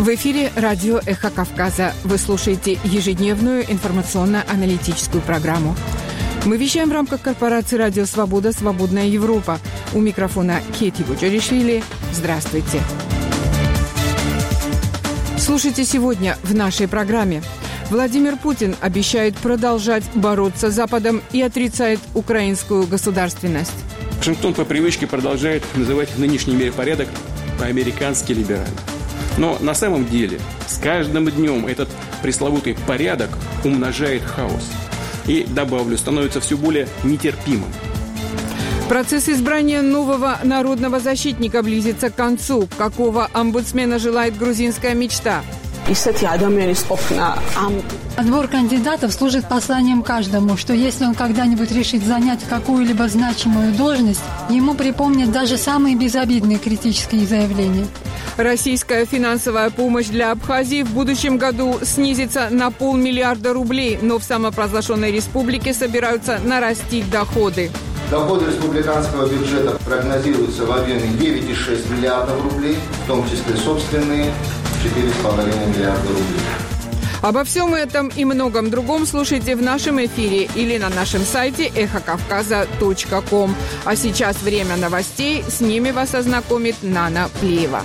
В эфире радио «Эхо Кавказа». Вы слушаете ежедневную информационно-аналитическую программу. Мы вещаем в рамках корпорации «Радио Свобода. Свободная Европа». У микрофона Кети Буджаришвили. Здравствуйте. Слушайте сегодня в нашей программе. Владимир Путин обещает продолжать бороться с Западом и отрицает украинскую государственность. Вашингтон по привычке продолжает называть нынешний миропорядок по-американски либеральным. Но на самом деле с каждым днем этот пресловутый порядок умножает хаос. И, добавлю, становится все более нетерпимым. Процесс избрания нового народного защитника близится к концу. Какого омбудсмена желает грузинская мечта? Отбор кандидатов служит посланием каждому, что если он когда-нибудь решит занять какую-либо значимую должность, ему припомнят даже самые безобидные критические заявления. Российская финансовая помощь для Абхазии в будущем году снизится на 500 миллиарда рублей, но в самопровозглашенной республике собираются нарастить доходы. Доходы республиканского бюджета прогнозируются в объеме 9,6 миллиардов рублей, в том числе собственные 4,5 миллиарда рублей. Обо всем этом и многом другом слушайте в нашем эфире или на нашем сайте эхокавказа.ком. А сейчас время новостей. С ними вас ознакомит Нана Плиева.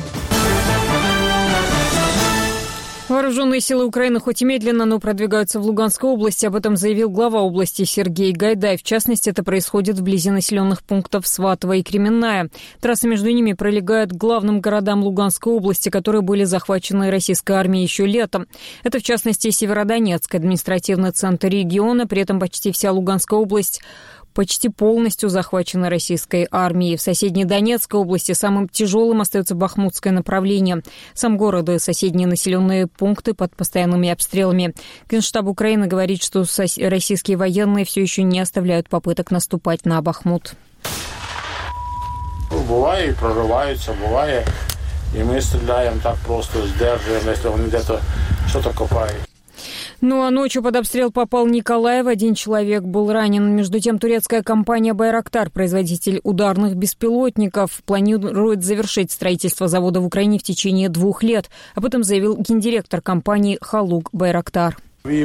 Вооруженные силы Украины хоть и медленно, но продвигаются в Луганской области. Об этом заявил глава области Сергей Гайдай. В частности, это происходит вблизи населенных пунктов Сватово и Кременная. Трасса между ними пролегает к главным городам Луганской области, которые были захвачены российской армией еще летом. Это, в частности, Северодонецк, административный центр региона. При этом почти вся Луганская область почти полностью захвачена российской армией. В соседней Донецкой области самым тяжелым остается Бахмутское направление. Сам город и соседние населенные пункты под постоянными обстрелами. Генштаб Украины говорит, что российские военные все еще не оставляют попыток наступать на Бахмут. Бывает, и прорываются, бывает. И мы стреляем так просто, сдерживаем, если он где-то что-то копает. Ну а ночью под обстрел попал Николаев. 1 человек был ранен. Между тем, турецкая компания «Байрактар», производитель ударных беспилотников, планирует завершить строительство завода в Украине в течение 2 лет. Об этом заявил гендиректор компании Халук Байрактар.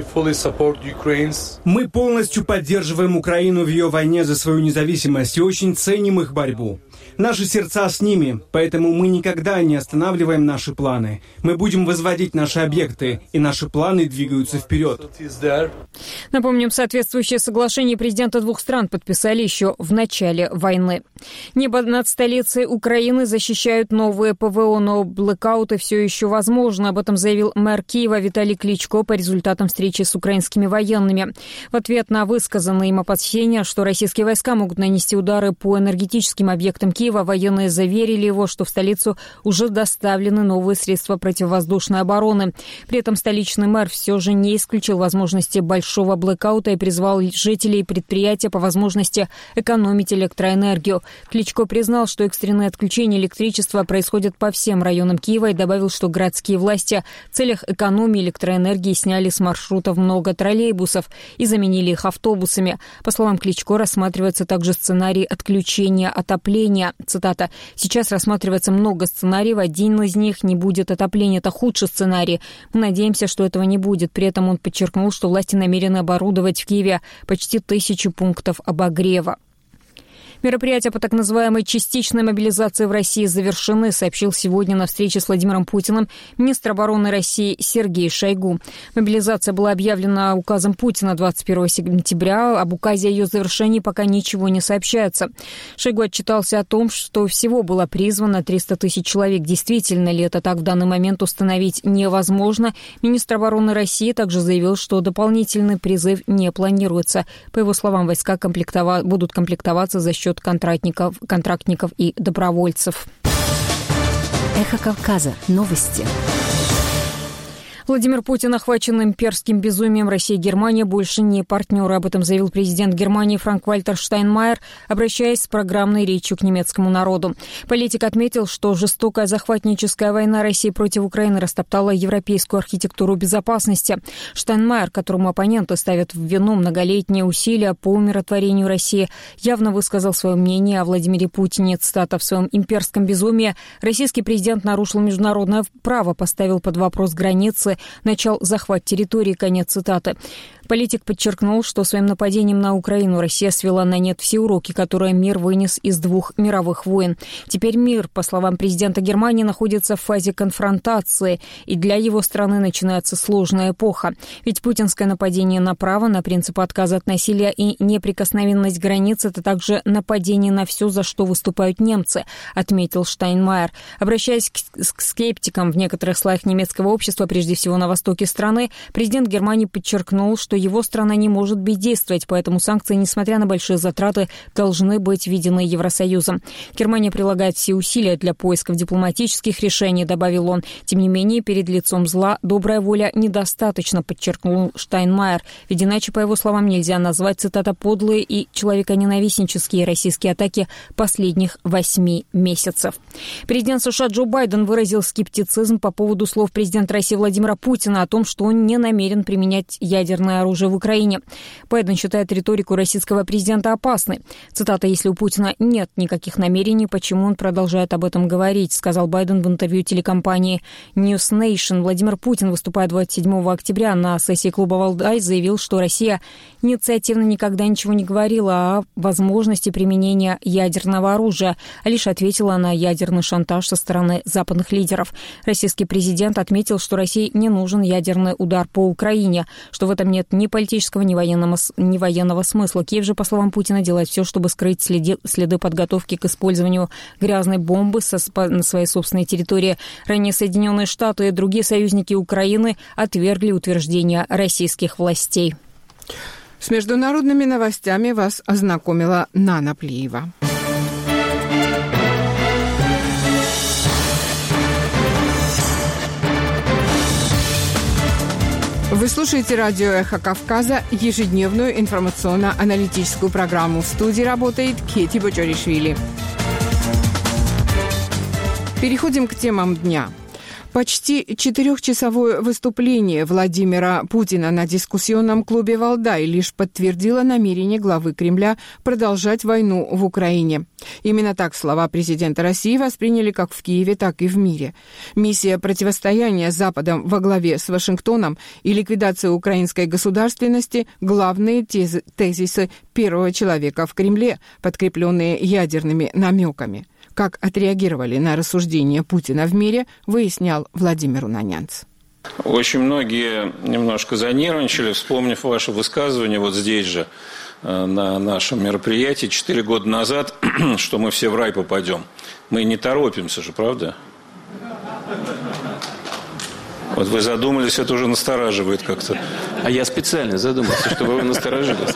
Мы полностью поддерживаем Украину в ее войне за свою независимость и очень ценим их борьбу. Наши сердца с ними, поэтому мы никогда не останавливаем наши планы. Мы будем возводить наши объекты, и наши планы двигаются вперед. Напомним, соответствующее соглашение президенты 2 стран подписали еще в начале войны. Небо над столицей Украины защищают новые ПВО, но блэкауты все еще возможны. Об этом заявил мэр Киева Виталий Кличко по результатам встречи с украинскими военными. В ответ на высказанные им опасения, что российские войска могут нанести удары по энергетическим объектам Киева, военные заверили его, что в столицу уже доставлены новые средства противовоздушной обороны. При этом столичный мэр все же не исключил возможности большого блэкаута и призвал жителей и предприятия по возможности экономить электроэнергию. Кличко признал, что экстренные отключения электричества происходят по всем районам Киева и добавил, что городские власти в целях экономии электроэнергии сняли с маршрутов много троллейбусов и заменили их автобусами. По словам Кличко, рассматривается также сценарий отключения отопления. Цитата: «Сейчас рассматривается много сценариев, один из них не будет отопления. Это худший сценарий. Мы надеемся, что этого не будет». При этом он подчеркнул, что власти намерены оборудовать в Киеве почти 1000 пунктов обогрева. Мероприятия по так называемой частичной мобилизации в России завершены, сообщил сегодня на встрече с Владимиром Путиным министр обороны России Сергей Шойгу. Мобилизация была объявлена указом Путина 21 сентября. Об указе о ее завершении пока ничего не сообщается. Шойгу отчитался о том, что всего было призвано 300 тысяч человек. Действительно ли это так, в данный момент установить невозможно. Министр обороны России также заявил, что дополнительный призыв не планируется. По его словам, войска будут комплектоваться за счет контрактников и добровольцев. Эхо Кавказа. Новости. Владимир Путин охвачен имперским безумием. Россия и Германия больше не партнеры. Об этом заявил президент Германии Франк-Вальтер Штайнмайер, обращаясь с программной речью к немецкому народу. Политик отметил, что жестокая захватническая война России против Украины растоптала европейскую архитектуру безопасности. Штайнмайер, которому оппоненты ставят в вину многолетние усилия по умиротворению России, явно высказал свое мнение о Владимире Путине. Цитата: «В своем имперском безумии российский президент нарушил международное право, поставил под вопрос границы, начал захват территории». Конец цитаты. Политик подчеркнул, что своим нападением на Украину Россия свела на нет все уроки, которые мир вынес из 2 мировых войн. Теперь мир, по словам президента Германии, находится в фазе конфронтации, и для его страны начинается сложная эпоха. Ведь путинское нападение на право, на принцип отказа от насилия и неприкосновенность границ — это также нападение на все, за что выступают немцы, отметил Штайнмайер. Обращаясь к скептикам в некоторых слоях немецкого общества, прежде всего на востоке страны, президент Германии подчеркнул, что его страна не может бездействовать, поэтому санкции, несмотря на большие затраты, должны быть введены Евросоюзом. Германия прилагает все усилия для поисков дипломатических решений, добавил он. Тем не менее, перед лицом зла добрая воля недостаточно, подчеркнул Штайнмайер. Ведь иначе, по его словам, нельзя назвать, цитата, «подлые и человеконенавистнические российские атаки последних 8 месяцев». Президент США Джо Байден выразил скептицизм по поводу слов президента России Владимира Путина о том, что он не намерен применять ядерное оружие в Украине. Байден считает риторику российского президента опасной. Цитата: «Если у Путина нет никаких намерений, почему он продолжает об этом говорить», сказал Байден в интервью телекомпании News Nation. Владимир Путин, выступая 27 октября на сессии клуба «Валдай», заявил, что Россия инициативно никогда ничего не говорила о возможности применения ядерного оружия, а лишь ответила на ядерный шантаж со стороны западных лидеров. Российский президент отметил, что России не нужен ядерный удар по Украине, что в этом нет ни политического, ни военного смысла. Киев же, по словам Путина, делает все, чтобы скрыть следы подготовки к использованию грязной бомбы на своей собственной территории. Ранее Соединенные Штаты и другие союзники Украины отвергли утверждения российских властей. С международными новостями вас ознакомила Нана Плиева. Вы слушаете радио «Эхо Кавказа», ежедневную информационно-аналитическую программу. В студии работает Кети Боджоришвили. Переходим к темам дня. Почти 4-часовое выступление Владимира Путина на дискуссионном клубе «Валдай» лишь подтвердило намерение главы Кремля продолжать войну в Украине. Именно так слова президента России восприняли как в Киеве, так и в мире. Миссия противостояния с Западом во главе с Вашингтоном и ликвидация украинской государственности – главные тезисы первого человека в Кремле, подкрепленные ядерными намеками. Как отреагировали на рассуждения Путина в мире, выяснял Владимир Унанянц. Очень многие немножко занервничали, вспомнив ваше высказывание вот здесь же, на нашем мероприятии 4 года назад, что мы все в рай попадем. Мы не торопимся же, правда? Вот вы задумались, это уже настораживает как-то. А я специально задумался, чтобы вы насторожились.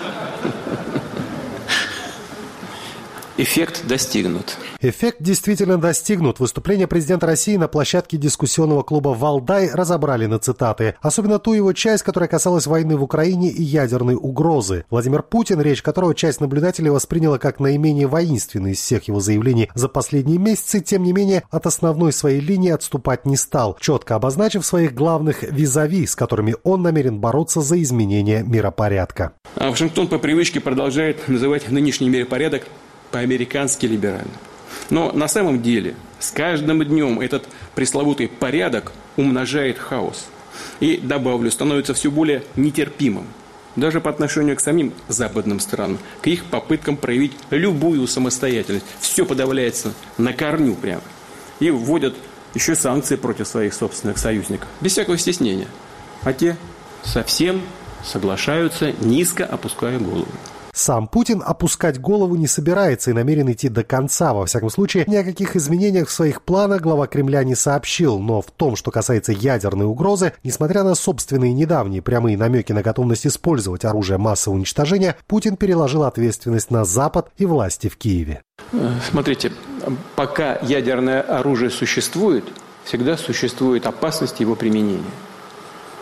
Эффект достигнут. Эффект действительно достигнут. Выступление президента России на площадке дискуссионного клуба «Валдай» разобрали на цитаты. Особенно ту его часть, которая касалась войны в Украине и ядерной угрозы. Владимир Путин, речь которого часть наблюдателей восприняла как наименее воинственной из всех его заявлений за последние месяцы, тем не менее от основной своей линии отступать не стал, четко обозначив своих главных визави, с которыми он намерен бороться за изменение миропорядка. Вашингтон по привычке продолжает называть нынешний миропорядок по-американски либерально. Но на самом деле с каждым днем этот пресловутый порядок умножает хаос. И, добавлю, становится все более нетерпимым. Даже по отношению к самим западным странам, к их попыткам проявить любую самостоятельность. Все подавляется на корню прямо. И вводят еще санкции против своих собственных союзников. Без всякого стеснения. А те совсем соглашаются, низко опуская голову. Сам Путин опускать голову не собирается и намерен идти до конца. Во всяком случае, ни о каких изменениях в своих планах глава Кремля не сообщил. Но в том, что касается ядерной угрозы, несмотря на собственные недавние прямые намеки на готовность использовать оружие массового уничтожения, Путин переложил ответственность на Запад и власти в Киеве. Смотрите, пока ядерное оружие существует, всегда существует опасность его применения.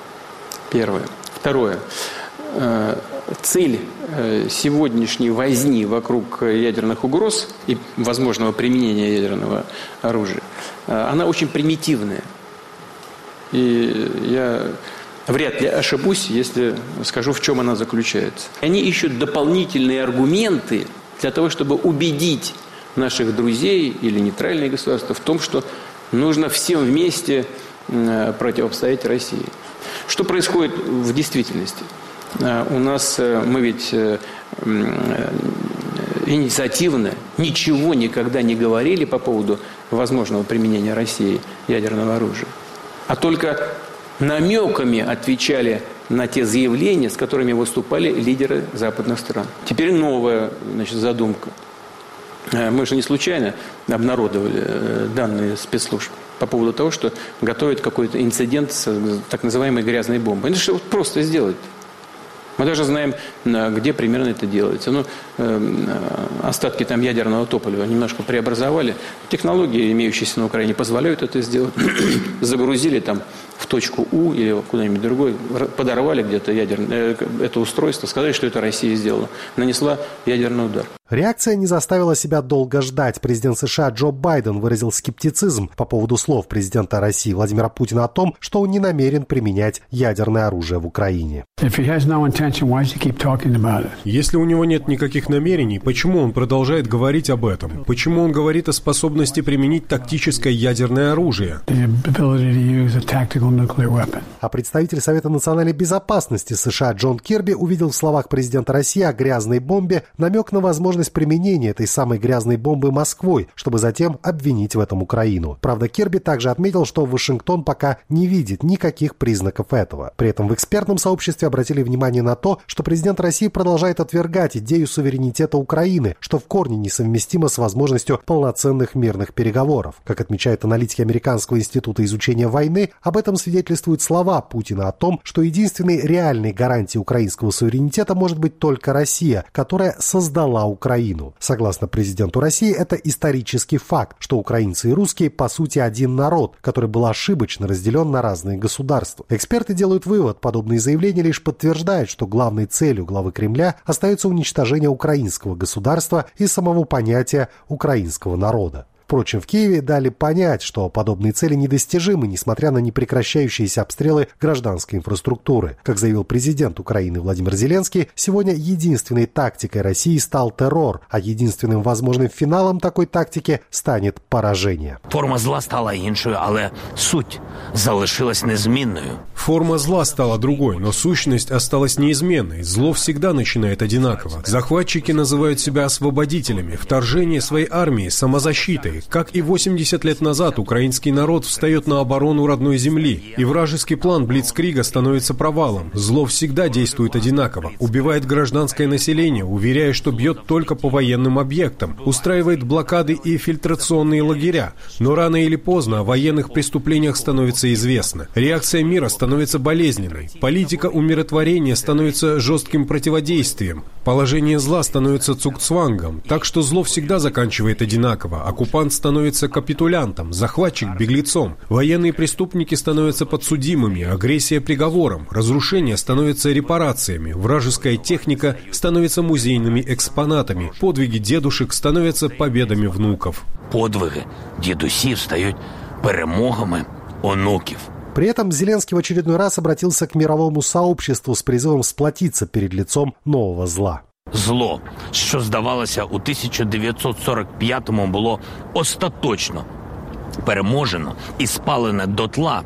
Первое. Второе. Цель сегодняшней возни вокруг ядерных угроз и возможного применения ядерного оружия, она очень примитивная. И я вряд ли ошибусь, если скажу, в чем она заключается. Они ищут дополнительные аргументы для того, чтобы убедить наших друзей или нейтральные государства в том, что нужно всем вместе противостоять России. Что происходит в действительности? У нас, мы ведь инициативно ничего никогда не говорили по поводу возможного применения России ядерного оружия, а только намеками отвечали на те заявления, с которыми выступали лидеры западных стран. Теперь новая, задумка. Мы же не случайно обнародовали данные спецслужб по поводу того, что готовят какой-то инцидент с так называемой грязной бомбой. Это же просто сделать. Мы даже знаем, где примерно это делается. Остатки там ядерного топлива немножко преобразовали. Технологии, имеющиеся на Украине, позволяют это сделать. Загрузили там в точку У или куда-нибудь другой, подорвали где-то это устройство, сказали, что это Россия сделала. Нанесла ядерный удар. Реакция не заставила себя долго ждать. Президент США Джо Байден выразил скептицизм по поводу слов президента России Владимира Путина о том, что он не намерен применять ядерное оружие в Украине. Если у него нет никаких намерений, почему он продолжает говорить об этом? Почему он говорит о способности применить тактическое ядерное оружие? А представитель Совета национальной безопасности США Джон Кирби увидел в словах президента России о грязной бомбе намек на возможность применения этой самой грязной бомбы Москвой, чтобы затем обвинить в этом Украину. Правда, Кирби также отметил, что Вашингтон пока не видит никаких признаков этого. При этом в экспертном сообществе обратили внимание на то, что президент России продолжает отвергать идею суверенитета Украины, что в корне несовместимо с возможностью полноценных мирных переговоров. Как отмечают аналитики Американского института изучения войны, об этом свидетельствуют слова Путина о том, что единственной реальной гарантией украинского суверенитета может быть только Россия, которая создала Украину. Согласно президенту России, это исторический факт, что украинцы и русские по сути один народ, который был ошибочно разделен на разные государства. Эксперты делают вывод, подобные заявления лишь подтверждают, что главной целью главы Кремля остается уничтожение украинского государства и самого понятия украинского народа. Впрочем, в Киеве дали понять, что подобные цели недостижимы, несмотря на непрекращающиеся обстрелы гражданской инфраструктуры. Как заявил президент Украины Владимир Зеленский, сегодня единственной тактикой России стал террор, а единственным возможным финалом такой тактики станет поражение. Форма зла стала іншою, але суть залишилась незмінною. Форма зла стала другой, но сущность осталась неизменной. Зло всегда начинает одинаково. Захватчики называют себя освободителями, вторжение своей армии, самозащитой. Как и 80 лет назад, украинский народ встает на оборону родной земли, и вражеский план Блицкрига становится провалом. Зло всегда действует одинаково, убивает гражданское население, уверяя, что бьет только по военным объектам, устраивает блокады и фильтрационные лагеря. Но рано или поздно о военных преступлениях становится известно. Реакция мира становится болезненной. Политика умиротворения становится жестким противодействием. Положение зла становится цугцвангом, так что зло всегда заканчивает одинаково. Оккупант становится капитулянтом, захватчик – беглецом. Военные преступники становятся подсудимыми, агрессия – приговором, разрушение становится репарациями, вражеская техника становится музейными экспонатами, подвиги дедушек становятся победами внуков. Подвиги дедусів стають перемогами онуків. При этом Зеленский в очередной раз обратился к мировому сообществу с призывом сплотиться перед лицом нового зла. Зло, що здавалося у 1945-му, було остаточно переможено і спалене дотла.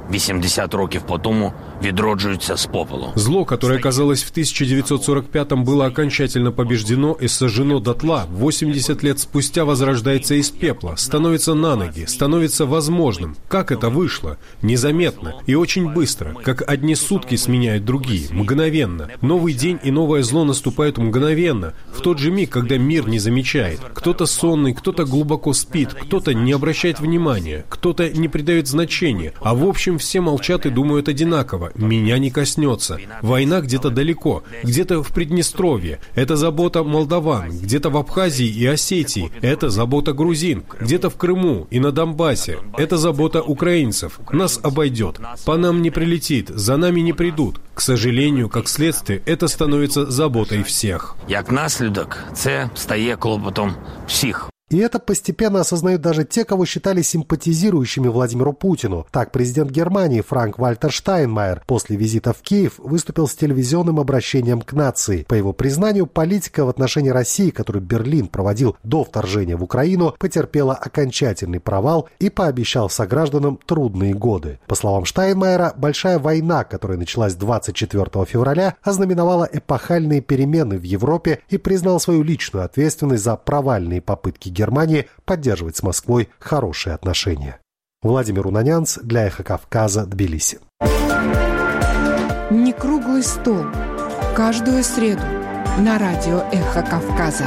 80 років по тому відроджується з попелу. Зло, которое, казалось, в 1945-м было окончательно побеждено и сожжено дотла, 80 лет спустя возрождается из пепла, становится на ноги, становится возможным. Как это вышло? Незаметно и очень быстро, как одни сутки сменяют другие, мгновенно. Новый день и новое зло наступают мгновенно, в тот же миг, когда мир не замечает. Кто-то сонный, кто-то глубоко спит, кто-то не обращает внимания, кто-то не придает значения, а в общем все молчат и думают одинаково. этого меня не коснется. Война где-то далеко, где-то в Приднестровье. Это забота молдаван, где-то в Абхазии и Осетии. Это забота грузин, где-то в Крыму и на Донбассе. Это забота украинцев. Нас обойдет. По нам не прилетит, за нами не придут. К сожалению, как следствие, это становится заботой всех. Як наслідок, це стає клопотом всіх. И это постепенно осознают даже те, кого считали симпатизирующими Владимиру Путину. Так, президент Германии Франк-Вальтер Штайнмайер после визита в Киев выступил с телевизионным обращением к нации. По его признанию, политика в отношении России, которую Берлин проводил до вторжения в Украину, потерпела окончательный провал и пообещал согражданам трудные годы. По словам Штайнмайера, большая война, которая началась 24 февраля, ознаменовала эпохальные перемены в Европе и признал свою личную ответственность за провальные попытки Германии поддерживать с Москвой хорошие отношения. Владимир Унанянц для «Эхо Кавказа», Тбилиси. Не круглый стол. Каждую среду на радио «Эхо Кавказа».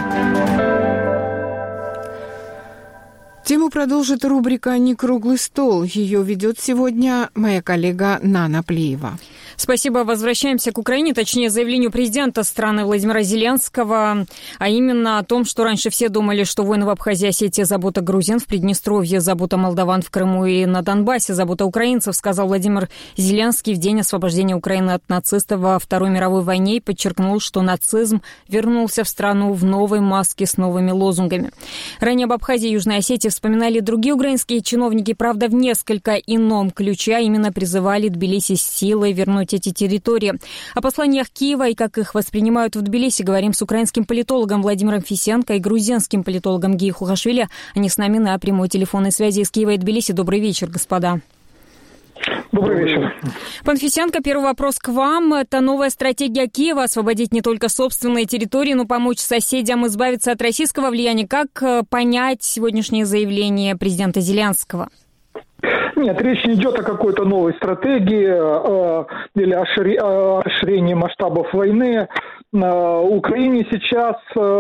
Тему продолжит рубрика «Не круглый стол». Ее ведет сегодня моя коллега Нана Плиева. Спасибо. Возвращаемся к Украине, точнее, заявлению президента страны Владимира Зеленского, а именно о том, что раньше все думали, что войны в Абхазии, Осетии — забота грузин, в Приднестровье — забота молдаван, в Крыму и на Донбассе — забота украинцев, сказал Владимир Зеленский в день освобождения Украины от нацистов во Второй мировой войне и подчеркнул, что нацизм вернулся в страну в новой маске с новыми лозунгами. Ранее об Абхазии и Южной Осетии вспоминали другие украинские чиновники, правда, в несколько ином ключе, а именно призывали Тбилиси силой вернуть эти территории. О посланиях Киева и как их воспринимают в Тбилиси говорим с украинским политологом Владимиром Фисенко и грузинским политологом Гии Хухашвили. Они с нами на прямой телефонной связи из Киева и Тбилиси. Добрый вечер, господа. Добрый вечер. Пан Фисенко, первый вопрос к вам. Это новая стратегия Киева — освободить не только собственные территории, но помочь соседям избавиться от российского влияния. Как понять сегодняшнее заявление президента Зеленского? Нет, речь не идет о какой-то новой стратегии или о расширении масштабов войны. Украине сейчас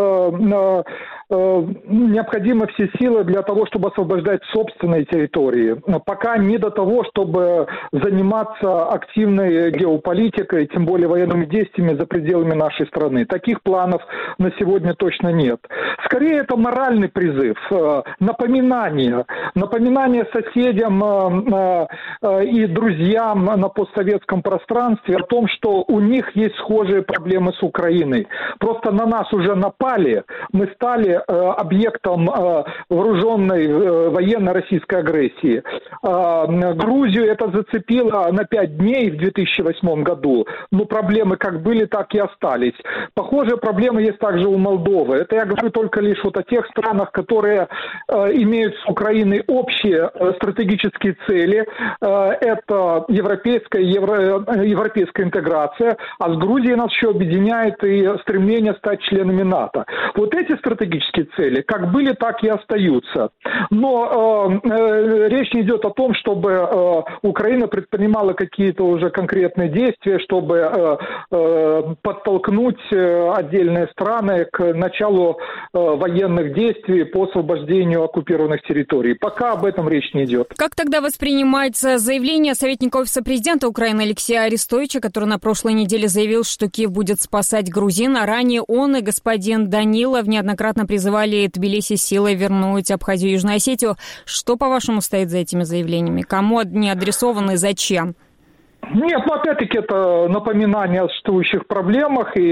необходимы все силы для того, чтобы освобождать собственные территории. Пока не до того, чтобы заниматься активной геополитикой, тем более военными действиями за пределами нашей страны. Таких планов на сегодня точно нет. Скорее, это моральный призыв, напоминание соседям и друзьям на постсоветском пространстве о том, что у них есть схожие проблемы с Украиной. Просто на нас уже напали, мы стали объектом вооруженной военной российской агрессии. Грузию это зацепило на 5 дней в 2008 году, но проблемы как были, так и остались. Похожие проблемы есть также у Молдовы. Это я говорю только лишь вот о тех странах, которые имеют с Украиной общие стратегические цели. Это европейская интеграция, а с Грузией нас еще объединяет и стремление стать членами НАТО. Вот эти стратегические цели как были, так и остаются. Но речь не идет о том, чтобы Украина предпринимала какие-то уже конкретные действия, чтобы подтолкнуть отдельные страны к началу военных действий по освобождению оккупированных территорий. Пока об этом речь не идет. Как тогда воспринимается заявление советника Офиса президента Украины Алексея Арестовича, который на прошлой неделе заявил, что Киев будет спасать грузин, а ранее он и господин Данилов неоднократно призывали Тбилиси силой вернуть Абхазию и Южную Осетию. Что, по-вашему, стоит за этими заявлениями? Кому они адресованы и зачем? Нет, но опять-таки это напоминание о существующих проблемах и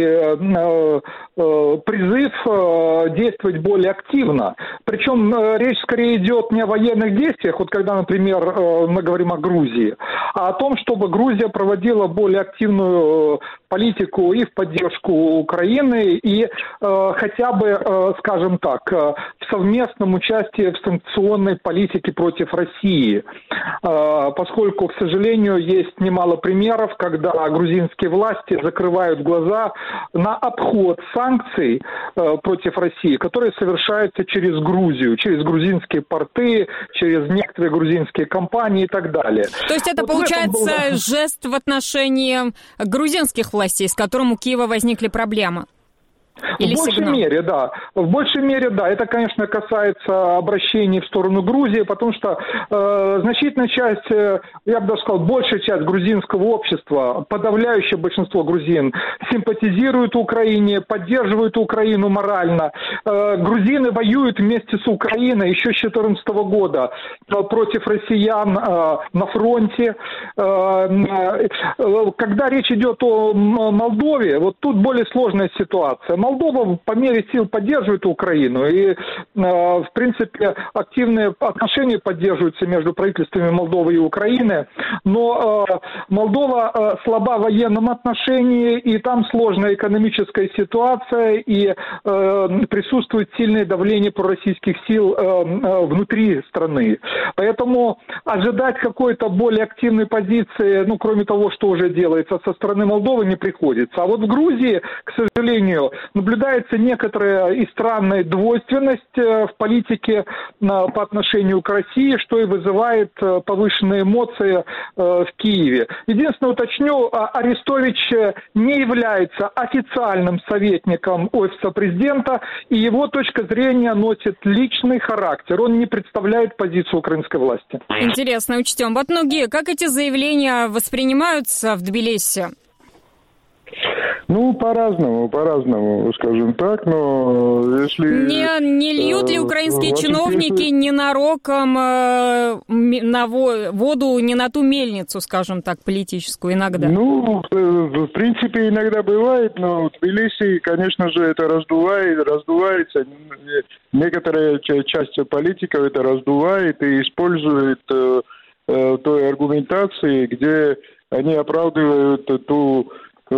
призыв действовать более активно. Причем речь скорее идет не о военных действиях, вот когда, например, мы говорим о Грузии, а о том, чтобы Грузия проводила более активную политику и в поддержку Украины, и хотя бы, скажем так, в совместном участии в санкционной политике против России. Поскольку, к сожалению, есть немало примеров, когда грузинские власти закрывают глаза на обход санкций против России, которые совершаются через Грузию, через грузинские порты, через некоторые грузинские компании и так далее. То есть это, вот получается, жест в отношении грузинских властей, с которым у Киева возникли проблемы? Или в большей сигнал? мере, да. В большей мере, да. Это, конечно, касается обращений в сторону Грузии, потому что значительная часть, я бы даже сказал, большая часть грузинского общества, подавляющее большинство грузин, симпатизируют Украине, поддерживают Украину морально. Грузины воюют вместе с Украиной еще с 2014 года против россиян на фронте. Когда речь идет о Молдове, вот тут более сложная ситуация. Молдова по мере сил поддерживает Украину, и, в принципе, активные отношения поддерживаются между правительствами Молдовы и Украины, но Молдова слаба в военном отношении, и там сложная экономическая ситуация, и присутствует сильное давление пророссийских сил внутри страны. Поэтому ожидать какой-то более активной позиции, кроме того, что уже делается со стороны Молдовы, не приходится. А вот в Грузии, к сожалению, наблюдается некоторая и странная двойственность в политике по отношению к России, что и вызывает повышенные эмоции в Киеве. Единственное, уточню, Арестович не является официальным советником офиса президента, и его точка зрения носит личный характер. Он не представляет позицию украинской власти. Интересно, учтем. Батнуги, как эти заявления воспринимаются в Тбилиси? По-разному, скажем так, но если... Не льют ли украинские чиновники ненароком на воду, не на ту мельницу, скажем так, политическую иногда? В принципе, иногда бывает, но в Тбилиси, конечно же, это раздувается. Некоторая часть политиков это раздувает и использует той аргументации, где они оправдывают ту, по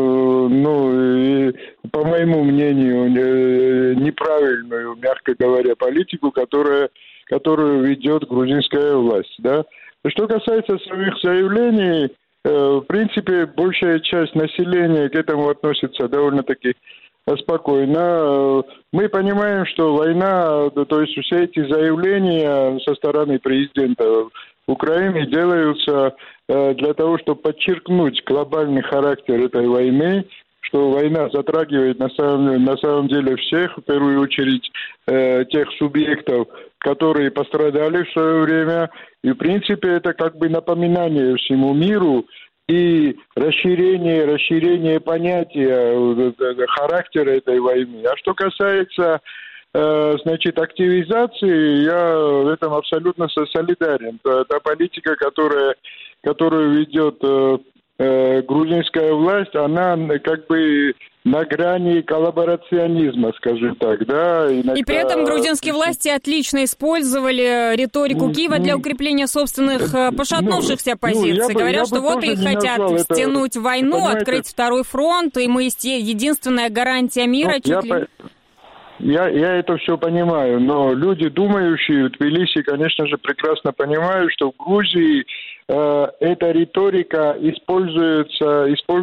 моему мнению, неправильную, мягко говоря, политику, которую ведет грузинская власть. Да? Что касается самих заявлений, в принципе, большая часть населения к этому относится довольно-таки спокойно. Мы понимаем, что война, то есть все эти заявления со стороны президента Украины делаются для того, чтобы подчеркнуть глобальный характер этой войны, что война затрагивает на самом деле всех, в первую очередь тех субъектов, которые пострадали в свое время. И, в принципе, это как бы напоминание всему миру и расширение понятия характера этой войны. А что касается активизации, я в этом абсолютно солидарен. Та политика, которую ведет грузинская власть, она как бы на грани коллаборационизма, скажем так, да. И при этом грузинские власти отлично использовали риторику Киева для укрепления собственных пошатнувшихся позиций. Говорят, что вот и хотят стянуть войну, открыть второй фронт, и мы единственная гарантия мира Я это все понимаю, но люди, думающие в Тбилиси, конечно же, прекрасно понимают, что в Грузии эта риторика используется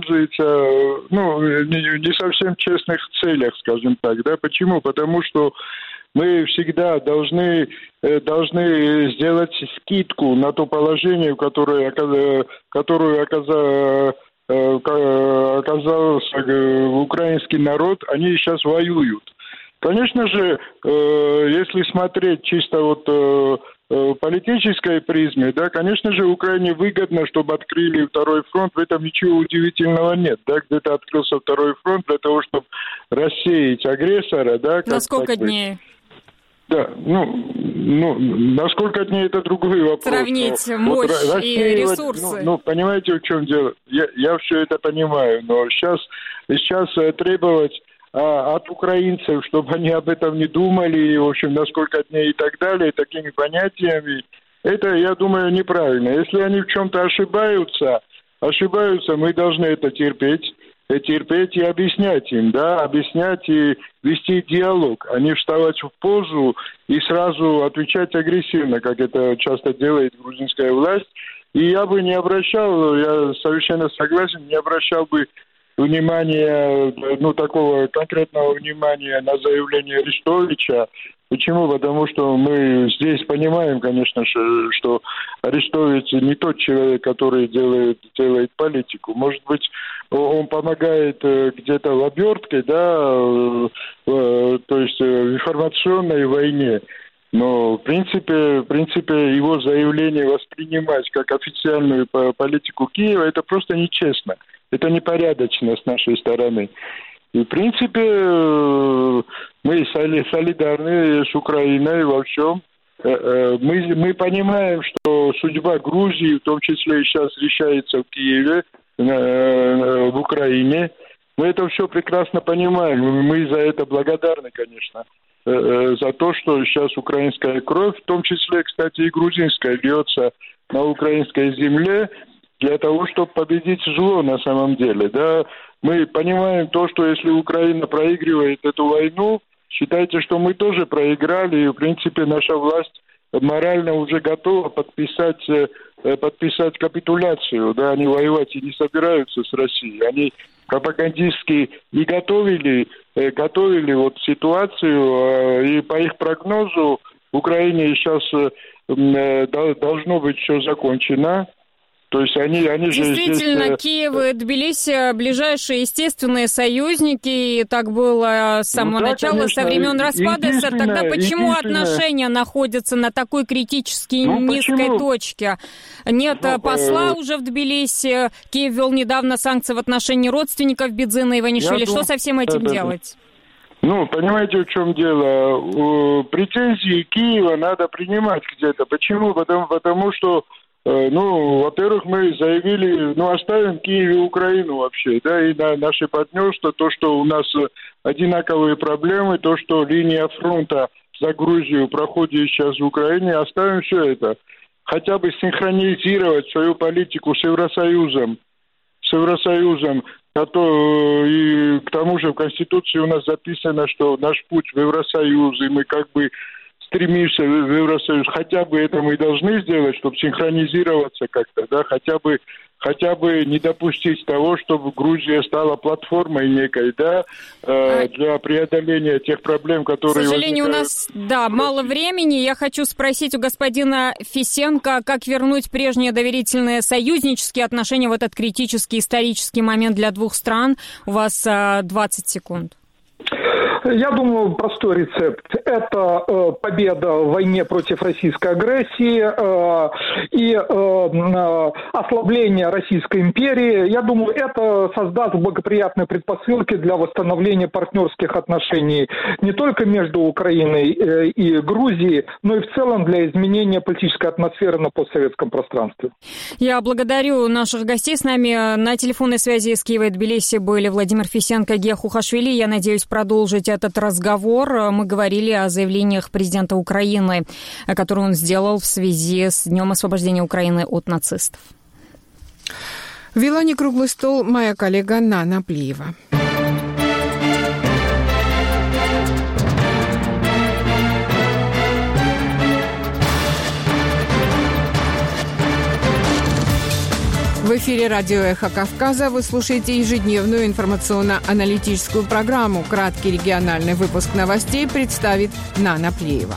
не совсем в честных целях, скажем так. Да? Почему? Потому что мы всегда должны сделать скидку на то положение, которое оказался украинский народ. Они сейчас воюют. Конечно же, если смотреть чисто политической призме, да, конечно же, Украине выгодно, чтобы открыли второй фронт. В этом ничего удивительного нет. Да, где-то открылся второй фронт для того, чтобы рассеять агрессора. Да, на сколько дней? Да, на сколько дней это другой вопрос. Сравнить мощь и ресурсы. Понимаете, в чем дело? Я все это понимаю, но сейчас требовать от украинцев, чтобы они об этом не думали, в общем, на сколько дней и так далее, такими понятиями, это, я думаю, неправильно. Если они в чем-то ошибаются, мы должны это терпеть и объяснять им, да, объяснять и вести диалог, а не вставать в позу и сразу отвечать агрессивно, как это часто делает грузинская власть. И я бы не обращал, я совершенно согласен, не обращал бы такого конкретного внимания на заявление Арестовича. Почему? Потому что мы здесь понимаем, конечно, что Арестович не тот человек, который делает политику. Может быть, он помогает где-то в обертке, то есть в информационной войне. Но, в принципе, его заявление воспринимать как официальную политику Киева, это просто нечестно. Это непорядочно с нашей стороны. И, в принципе, мы солидарны с Украиной во всем. Мы понимаем, что судьба Грузии, в том числе и сейчас, решается в Киеве, в Украине. Мы это все прекрасно понимаем. Мы за это благодарны, конечно. За то, что сейчас украинская кровь, в том числе, кстати, и грузинская, льется на украинской земле для того, чтобы победить зло на самом деле. Да? Мы понимаем то, что если Украина проигрывает эту войну, считайте, что мы тоже проиграли, и, в принципе, наша власть морально уже готова подписать капитуляцию. Да? Они воевать и не собираются с Россией. Они пропагандистски и готовили вот ситуацию, и по их прогнозу в Украине сейчас должно быть все закончено. То есть они действительно, здесь... Киев и Тбилиси ближайшие естественные союзники, и так было с самого начала, конечно, со времен распада СССР. Тогда почему отношения находятся на такой критически низкой точке? Нет посла уже в Тбилиси, Киев ввел недавно санкции в отношении родственников Бедзина и Иванишвили. Что со всем этим делать? Понимаете, в чем дело? Претензии Киева надо принимать где-то. Почему? Потому что во-первых, мы заявили, оставим Киев и Украину вообще, да, и наше партнерство, то, что у нас одинаковые проблемы, то, что линия фронта за Грузию проходит сейчас в Украине, оставим все это. Хотя бы синхронизировать свою политику с Евросоюзом, и к тому же в Конституции у нас записано, что наш путь в Евросоюз, и мы как бы стремишься в Евросоюз, хотя бы это мы должны сделать, чтобы синхронизироваться как-то, да, хотя бы не допустить того, чтобы Грузия стала платформой некой, да, для преодоления тех проблем, которые... К сожалению, возникают. У нас, мало времени. Я хочу спросить у господина Фисенко, как вернуть прежние доверительные союзнические отношения в этот критический исторический момент для двух стран. У вас 20 секунд. Я думаю, простой рецепт. Это победа в войне против российской агрессии и ослабление Российской империи. Я думаю, это создаст благоприятные предпосылки для восстановления партнерских отношений не только между Украиной и Грузией, но и в целом для изменения политической атмосферы на постсоветском пространстве. Я благодарю наших гостей. С нами на телефонной связи из Киева и Тбилиси были Владимир Фисенко, Гея Хухашвили. Я надеюсь продолжить этот разговор. Мы говорили о заявлениях президента Украины, которые он сделал в связи с Днем освобождения Украины от нацистов. Вела некруглый стол моя коллега Нана Плиева. В эфире радио «Эхо Кавказа» вы слушаете ежедневную информационно-аналитическую программу. Краткий региональный выпуск новостей представит Нана Плиева.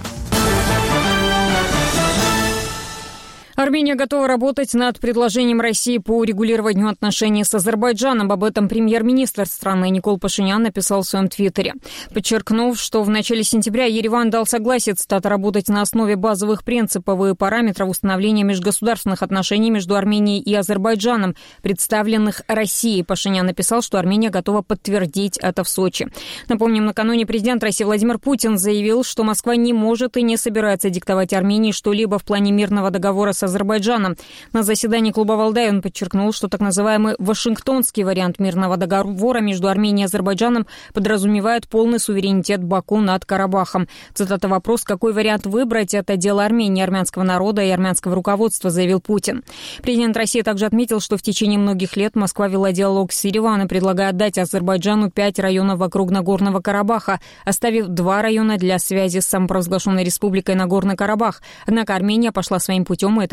Армения готова работать над предложением России по урегулированию отношений с Азербайджаном. Об этом премьер-министр страны Никол Пашинян написал в своем твиттере, подчеркнув, что в начале сентября Ереван дал согласие, цитата, работать на основе базовых принципов и параметров установления межгосударственных отношений между Арменией и Азербайджаном, представленных Россией. Пашинян написал, что Армения готова подтвердить это в Сочи. Напомним, накануне президент России Владимир Путин заявил, что Москва не может и не собирается диктовать Армении что-либо в плане мирного договора с Азербайджаном. На заседании клуба «Валдай» он подчеркнул, что так называемый Вашингтонский вариант мирного договора между Арменией и Азербайджаном подразумевает полный суверенитет Баку над Карабахом. Цитата: «Вопрос, какой вариант выбрать, это дело Армении, армянского народа и армянского руководства», заявил Путин. Президент России также отметил, что в течение многих лет Москва вела диалог с Ереваном, предлагая отдать Азербайджану 5 районов вокруг Нагорного Карабаха, оставив 2 района для связи с самопровозглашенной республикой Нагорный Карабах. Однако Армения пошла своим путем, и это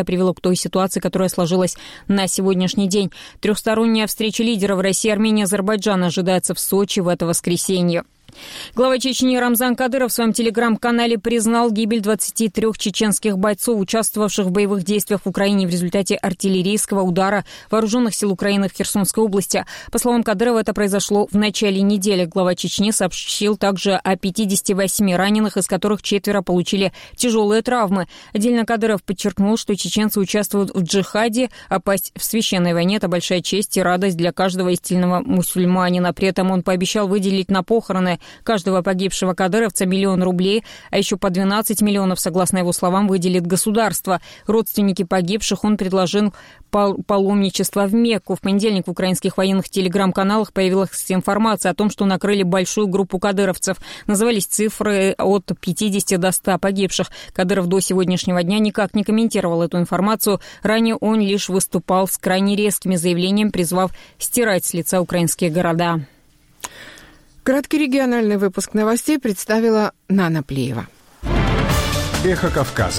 это привело к той ситуации, которая сложилась на сегодняшний день. Трехсторонняя встреча лидеров России, Армении и Азербайджана ожидается в Сочи в это воскресенье. Глава Чечни Рамзан Кадыров в своем телеграм-канале признал гибель 23 чеченских бойцов, участвовавших в боевых действиях в Украине в результате артиллерийского удара вооруженных сил Украины в Херсонской области. По словам Кадырова, это произошло в начале недели. Глава Чечни сообщил также о 58 раненых, из которых 4 получили тяжелые травмы. Отдельно Кадыров подчеркнул, что чеченцы участвуют в джихаде, а пасть в священной войне – это большая честь и радость для каждого истинного мусульманина. При этом он пообещал выделить на похороны каждого погибшего кадыровца 1 миллион рублей, а еще по 12 миллионов, согласно его словам, выделит государство. Родственники погибших он предложил паломничество в Мекку. В понедельник в украинских военных телеграм-каналах появилась информация о том, что накрыли большую группу кадыровцев. Назывались цифры от 50 до 100 погибших. Кадыров до сегодняшнего дня никак не комментировал эту информацию. Ранее он лишь выступал с крайне резкими заявлениями, призвав стирать с лица украинские города. Краткий региональный выпуск новостей представила Нана Плиева. Эхо Кавказа.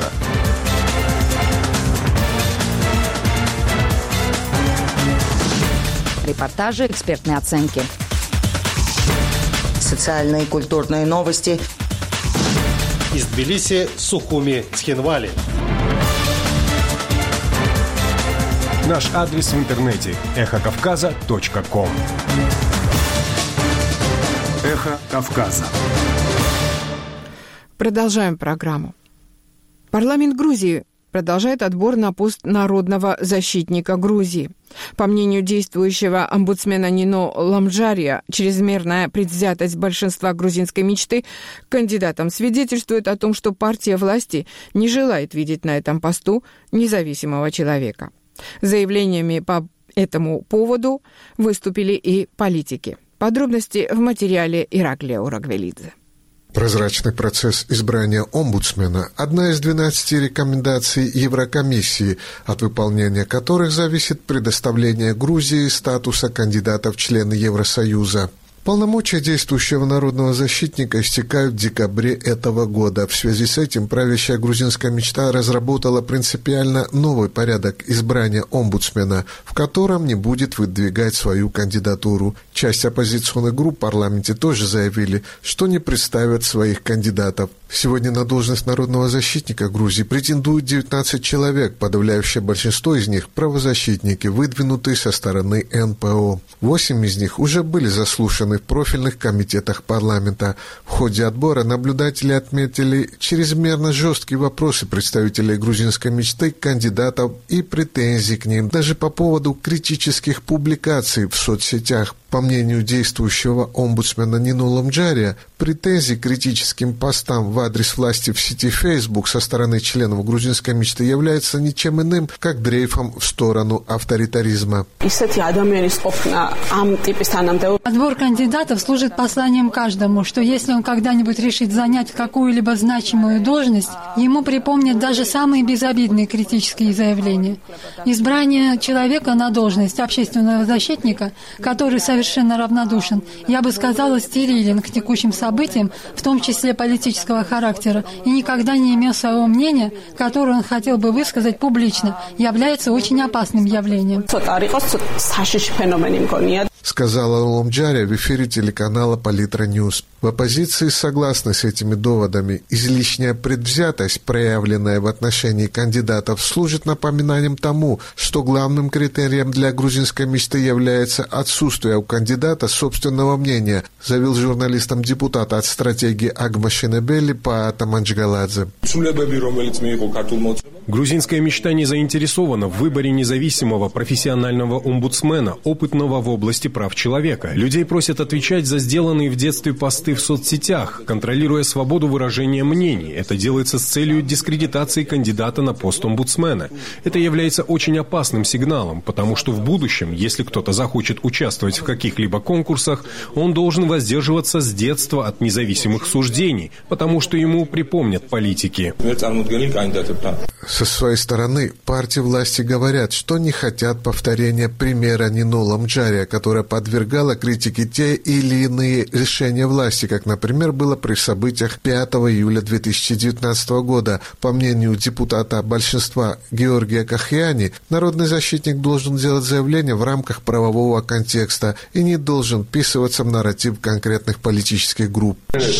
Репортажи, экспертные оценки. Социальные и культурные новости. Из Тбилиси, Сухуми, Цхинвали. Наш адрес в интернете – эхокавказа.ком. Эхо Кавказа. Продолжаем программу. Парламент Грузии продолжает отбор на пост народного защитника Грузии. По мнению действующего омбудсмена Нино Ламджария, чрезмерная предвзятость большинства грузинской мечты кандидатам свидетельствует о том, что партия власти не желает видеть на этом посту независимого человека. Заявлениями по этому поводу выступили и политики. Подробности в материале Ираклия Урагвелидзе. Прозрачный процесс избрания омбудсмена – одна из 12 рекомендаций Еврокомиссии, от выполнения которых зависит предоставление Грузии статуса кандидата в члены Евросоюза. Полномочия действующего народного защитника истекают в декабре этого года. В связи с этим правящая грузинская мечта разработала принципиально новый порядок избрания омбудсмена, в котором не будет выдвигать свою кандидатуру. Часть оппозиционных групп в парламенте тоже заявили, что не представят своих кандидатов. Сегодня на должность народного защитника Грузии претендуют 19 человек, подавляющее большинство из них – правозащитники, выдвинутые со стороны НПО. 8 из них уже были заслушаны в профильных комитетах парламента. В ходе отбора наблюдатели отметили чрезмерно жесткие вопросы представителей грузинской мечты, кандидатов и претензий к ним, даже по поводу критических публикаций в соцсетях. По мнению действующего омбудсмена Нино Ламджария, претензии к критическим постам в адрес власти в сети Facebook со стороны членов грузинской мечты являются ничем иным, как дрейфом в сторону авторитаризма. Отбор кандидатов служит посланием каждому, что если он когда-нибудь решит занять какую-либо значимую должность, ему припомнят даже самые безобидные критические заявления. Избрание человека на должность общественного защитника, который совершенно равнодушен, я бы сказала, стерилен к текущим событиям, в том числе политического характера, и никогда не имел своего мнения, которое он хотел бы высказать публично, является очень опасным явлением. Сказала Ламджария в эфире телеканала Политра Ньюс. В оппозиции согласны с этими доводами. Излишняя предвзятость, проявленная в отношении кандидатов, служит напоминанием тому, что главным критерием для грузинской мечты является отсутствие у кандидата собственного мнения, заявил журналистам депутат от стратегии Агмашинебели Паата Манчгаладзе. Грузинская мечта не заинтересована в выборе независимого профессионального омбудсмена, опытного в области прав человека. Людей просят отвечать за сделанные в детстве посты в соцсетях, контролируя свободу выражения мнений. Это делается с целью дискредитации кандидата на пост омбудсмена. Это является очень опасным сигналом, потому что в будущем, если кто-то захочет участвовать в каких-либо конкурсах, он должен воздерживаться с детства от независимых суждений, потому что ему припомнят политики. Со своей стороны, партии власти говорят, что не хотят повторения примера Нино Ламджария, которая подвергала критике те или иные решения власти, как, например, было при событиях 5 июля 2019 года. По мнению депутата большинства Георгия Кахьяни, народный защитник должен делать заявление в рамках правового контекста и не должен вписываться в нарратив конкретных политических групп.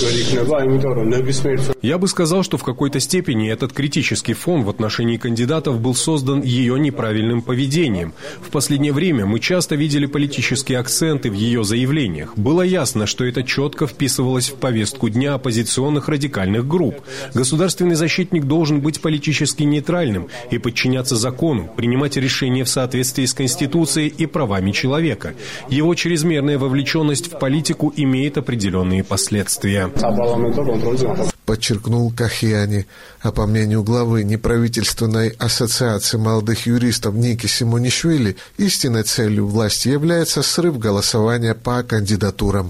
Я бы сказал, что в какой-то степени этот критический фон в отношении кандидатов был создан ее неправильным поведением. В последнее время мы часто видели политические акценты в ее заявлениях. Было ясно, что это четко вписывалось в повестку дня оппозиционных радикальных групп. Государственный защитник должен быть политически нейтральным и подчиняться закону, принимать решения в соответствии с Конституцией и правами человека. Его чрезмерная вовлеченность в политику имеет определенные последствия. Подчеркнул Кахьяни. А по мнению главы неправительственной ассоциации молодых юристов Ники Симонишвили, истинной целью власти является срыв голосования по кандидатурам.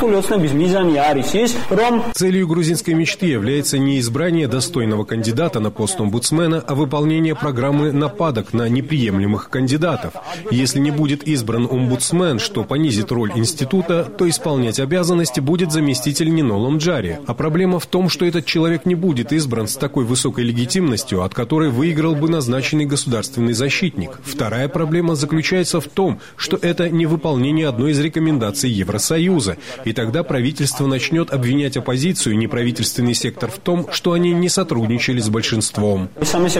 Целью грузинской мечты является не избрание достойного кандидата на пост омбудсмена, а выполнение программы нападок на неприемлемых кандидатов. Если не будет избран омбудсмен, что понизит роль института, то исполнять обязанности будет заместитель Нино Ламджария. А проблема в том, что этот человек не будет избран с такой высокой легитимностью, от которой выиграл бы назначенный государственный защитник. Вторая проблема заключается в том, что это невыполнение одной из рекомендаций Евросоюза. И тогда правительство начнет обвинять оппозицию и неправительственный сектор в том, что они не сотрудничали с большинством.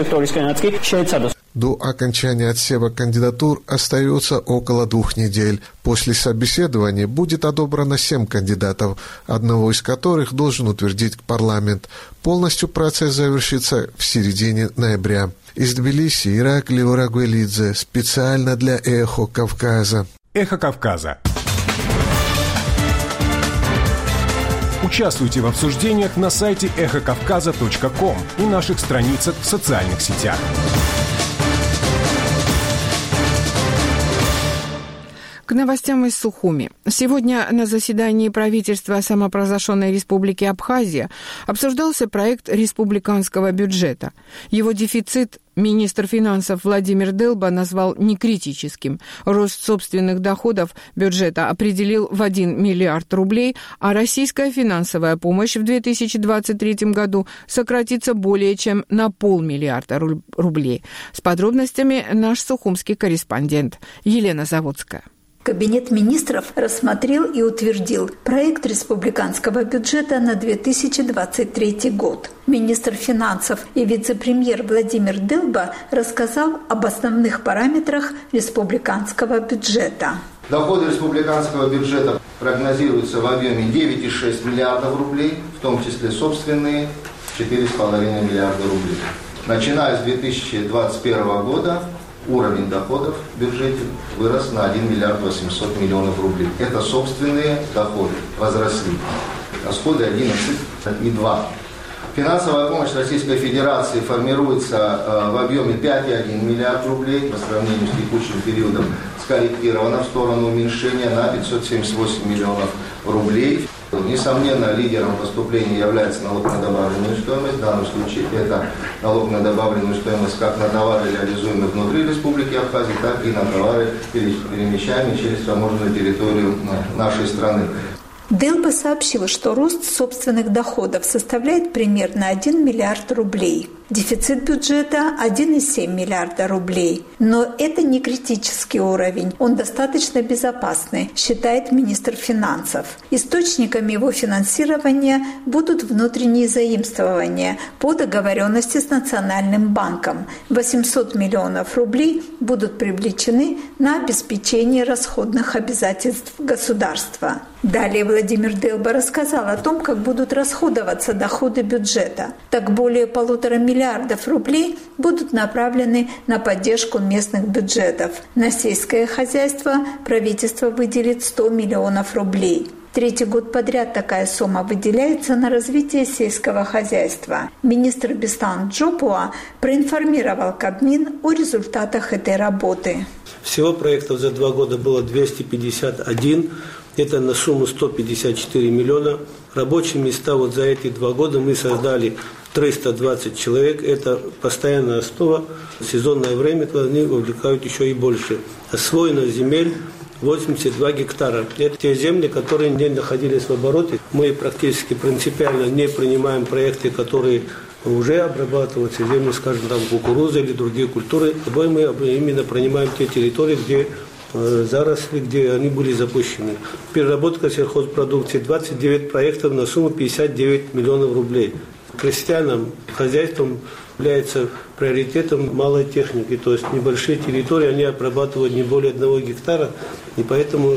До окончания отсева кандидатур остается около 2 недель. После собеседования будет одобрено 7 кандидатов, одного из которых должен утвердить парламент. Полностью процесс завершится в середине ноября. Из Тбилиси Ираклий Урагвелидзе, специально для «Эхо Кавказа». «Эхо Кавказа». Участвуйте в обсуждениях на сайте эхокавказа.ком и наших страницах в социальных сетях. К новостям из Сухуми. Сегодня на заседании правительства самопровозглашенной Республики Абхазия обсуждался проект республиканского бюджета. Его дефицит министр финансов Владимир Делба назвал некритическим. Рост собственных доходов бюджета определил в 1 миллиард рублей, а российская финансовая помощь в 2023 году сократится более чем на 500 миллиона рублей. С подробностями наш сухумский корреспондент Елена Заводская. Кабинет министров рассмотрел и утвердил проект республиканского бюджета на 2023 год. Министр финансов и вице-премьер Владимир Делба рассказал об основных параметрах республиканского бюджета. Доходы республиканского бюджета прогнозируются в объеме 9,6 миллиардов рублей, в том числе собственные 4,5 миллиарда рублей. Начиная с 2021 года уровень доходов в бюджете вырос на 1 миллиард 800 миллионов рублей. Это собственные доходы возросли. Расходы 11,2. Финансовая помощь Российской Федерации формируется в объеме 5,1 миллиард рублей. По сравнению с текущим периодом скорректирована в сторону уменьшения на 578 миллионов рублей. Несомненно, лидером поступлений является налог на добавленную стоимость. В данном случае это налог на добавленную стоимость как на товары, реализуемые внутри Республики Абхазия, так и на товары, перемещаемые через таможенную территорию нашей страны. Делба сообщил, что рост собственных доходов составляет примерно 1 миллиард рублей. Дефицит бюджета – 1,7 миллиарда рублей. Но это не критический уровень, он достаточно безопасный, считает министр финансов. Источниками его финансирования будут внутренние заимствования по договоренности с Национальным банком. 800 миллионов рублей будут привлечены на обеспечение расходных обязательств государства. Далее Владимир Делба рассказал о том, как будут расходоваться доходы бюджета. Так более 1,5 миллиардов рублей будут направлены на поддержку местных бюджетов. На сельское хозяйство правительство выделит 100 миллионов рублей. 3-й год подряд такая сумма выделяется на развитие сельского хозяйства. Министр Бестан Джопуа проинформировал Кабмин о результатах этой работы. Всего проектов за 2 года было 251. Это на сумму 154 миллиона. Рабочие места вот за эти 2 года мы создали 320 человек. Это постоянная основа. В сезонное время они увлекают еще и больше. Освоено земель 82 гектара. Это те земли, которые не находились в обороте. Мы практически принципиально не принимаем проекты, которые уже обрабатываются, земли, скажем, там кукуруза или другие культуры. Мы именно принимаем те территории, где заросли, где они были запущены. Переработка сельхозпродукции, 29 проектов на сумму 59 миллионов рублей. Крестьянам, хозяйствам является приоритетом малой техники, то есть небольшие территории, они обрабатывают не более 1 гектара, и поэтому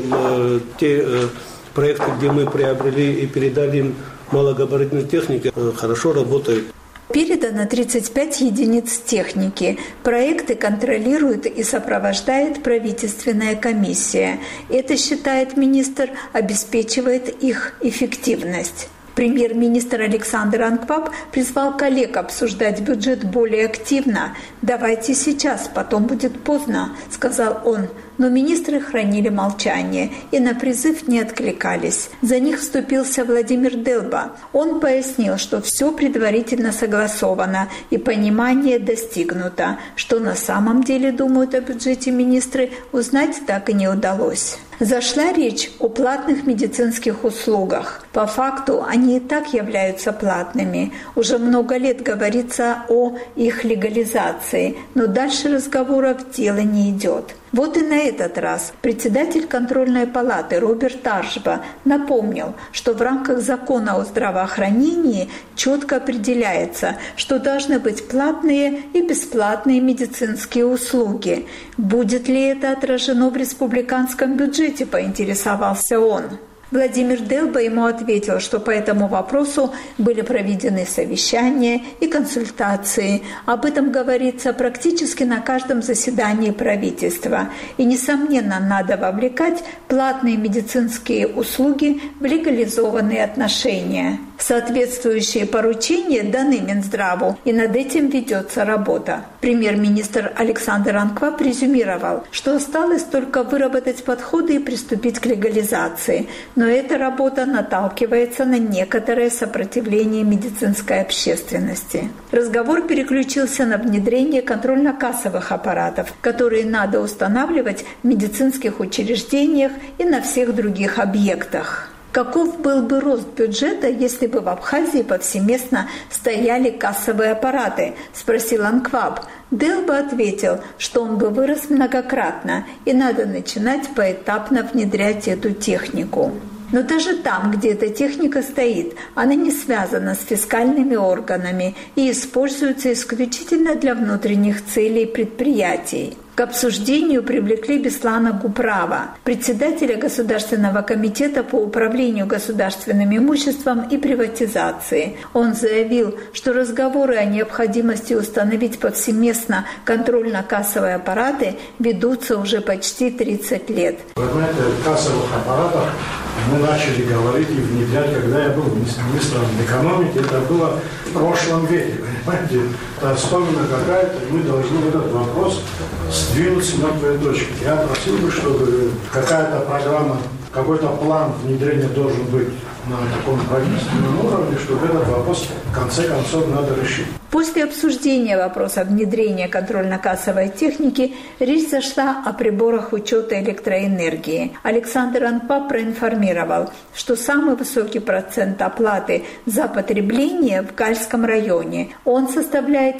те проекты, где мы приобрели и передали им малогабаритную технику, хорошо работают. Передано 35 единиц техники. Проекты контролирует и сопровождает правительственная комиссия. Это, считает министр, обеспечивает их эффективность. Премьер-министр Александр Анкваб призвал коллег обсуждать бюджет более активно. «Давайте сейчас, потом будет поздно», – сказал он. Но министры хранили молчание и на призыв не откликались. За них вступился Владимир Делба. Он пояснил, что все предварительно согласовано и понимание достигнуто. Что на самом деле думают о бюджете министры, узнать так и не удалось. Зашла речь о платных медицинских услугах. По факту они и так являются платными. Уже много лет говорится о их легализации, но дальше разговоров дело не идет. Вот и на этот раз председатель контрольной палаты Роберт Аршба напомнил, что в рамках закона о здравоохранении четко определяется, что должны быть платные и бесплатные медицинские услуги. Будет ли это отражено в республиканском бюджете, поинтересовался он. Владимир Делба ему ответил, что по этому вопросу были проведены совещания и консультации. Об этом говорится практически на каждом заседании правительства. И, несомненно, надо вовлекать платные медицинские услуги в легализованные отношения. Соответствующие поручения даны Минздраву, и над этим ведется работа. Премьер-министр Александр Анкваб резюмировал, что осталось только выработать подходы и приступить к легализации. Но эта работа наталкивается на некоторое сопротивление медицинской общественности. Разговор переключился на внедрение контрольно-кассовых аппаратов, которые надо устанавливать в медицинских учреждениях и на всех других объектах. Каков был бы рост бюджета, если бы в Абхазии повсеместно стояли кассовые аппараты? – спросил Анкваб. Делба ответил, что он бы вырос многократно, и надо начинать поэтапно внедрять эту технику. Но даже там, где эта техника стоит, она не связана с фискальными органами и используется исключительно для внутренних целей предприятий. К обсуждению привлекли Беслана Гуправа, председателя Государственного комитета по управлению государственным имуществом и приватизации. Он заявил, что разговоры о необходимости установить повсеместно контрольно-кассовые аппараты ведутся уже почти 30 лет. Вы знаете, о кассовых аппаратах мы начали говорить и внедрять, когда я был министром экономики. Это было в прошлом веке, понимаете? Это особенно какая-то, и мы должны этот вопрос сдвинуть с мертвой точки. Я просил бы, чтобы какая-то программа, какой-то план внедрения должен быть на таком правительственном уровне, чтобы этот вопрос в конце концов надо решить. После обсуждения вопроса внедрения контрольно-кассовой техники речь зашла о приборах учета электроэнергии. Александр Анкваб проинформировал, что самый высокий процент оплаты за потребление в Гальском районе. Он составляет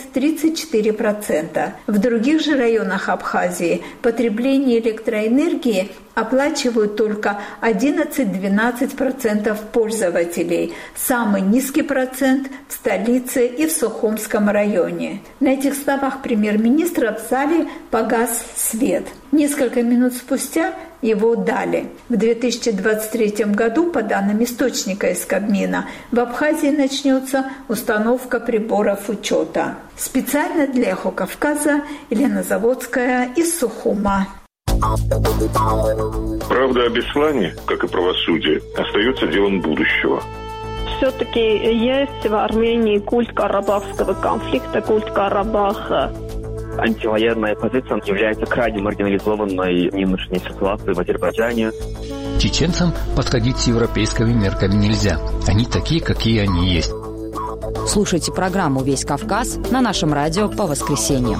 34%. В других же районах Абхазии потребление электроэнергии оплачивают только 11-12% пользователей. Самый низкий процент в столице и в Сухумском районе. На этих словах премьер-министра в зале погас свет. Несколько минут спустя его дали. В 2023 году, по данным источника из Кабмина, в Абхазии начнется установка приборов учета. Специально для «Эхо Кавказа» Елена Заводская из Сухума. Правда о Беслане, как и правосудие, остается делом будущего. Все-таки есть в Армении культ карабахского конфликта, культ Карабаха. Антивоенная позиция является крайне маргинализованной в нынешней ситуации в Азербайджане. Чеченцам подходить с европейскими мерками нельзя. Они такие, какие они есть. Слушайте программу «Весь Кавказ» на нашем радио по воскресеньям.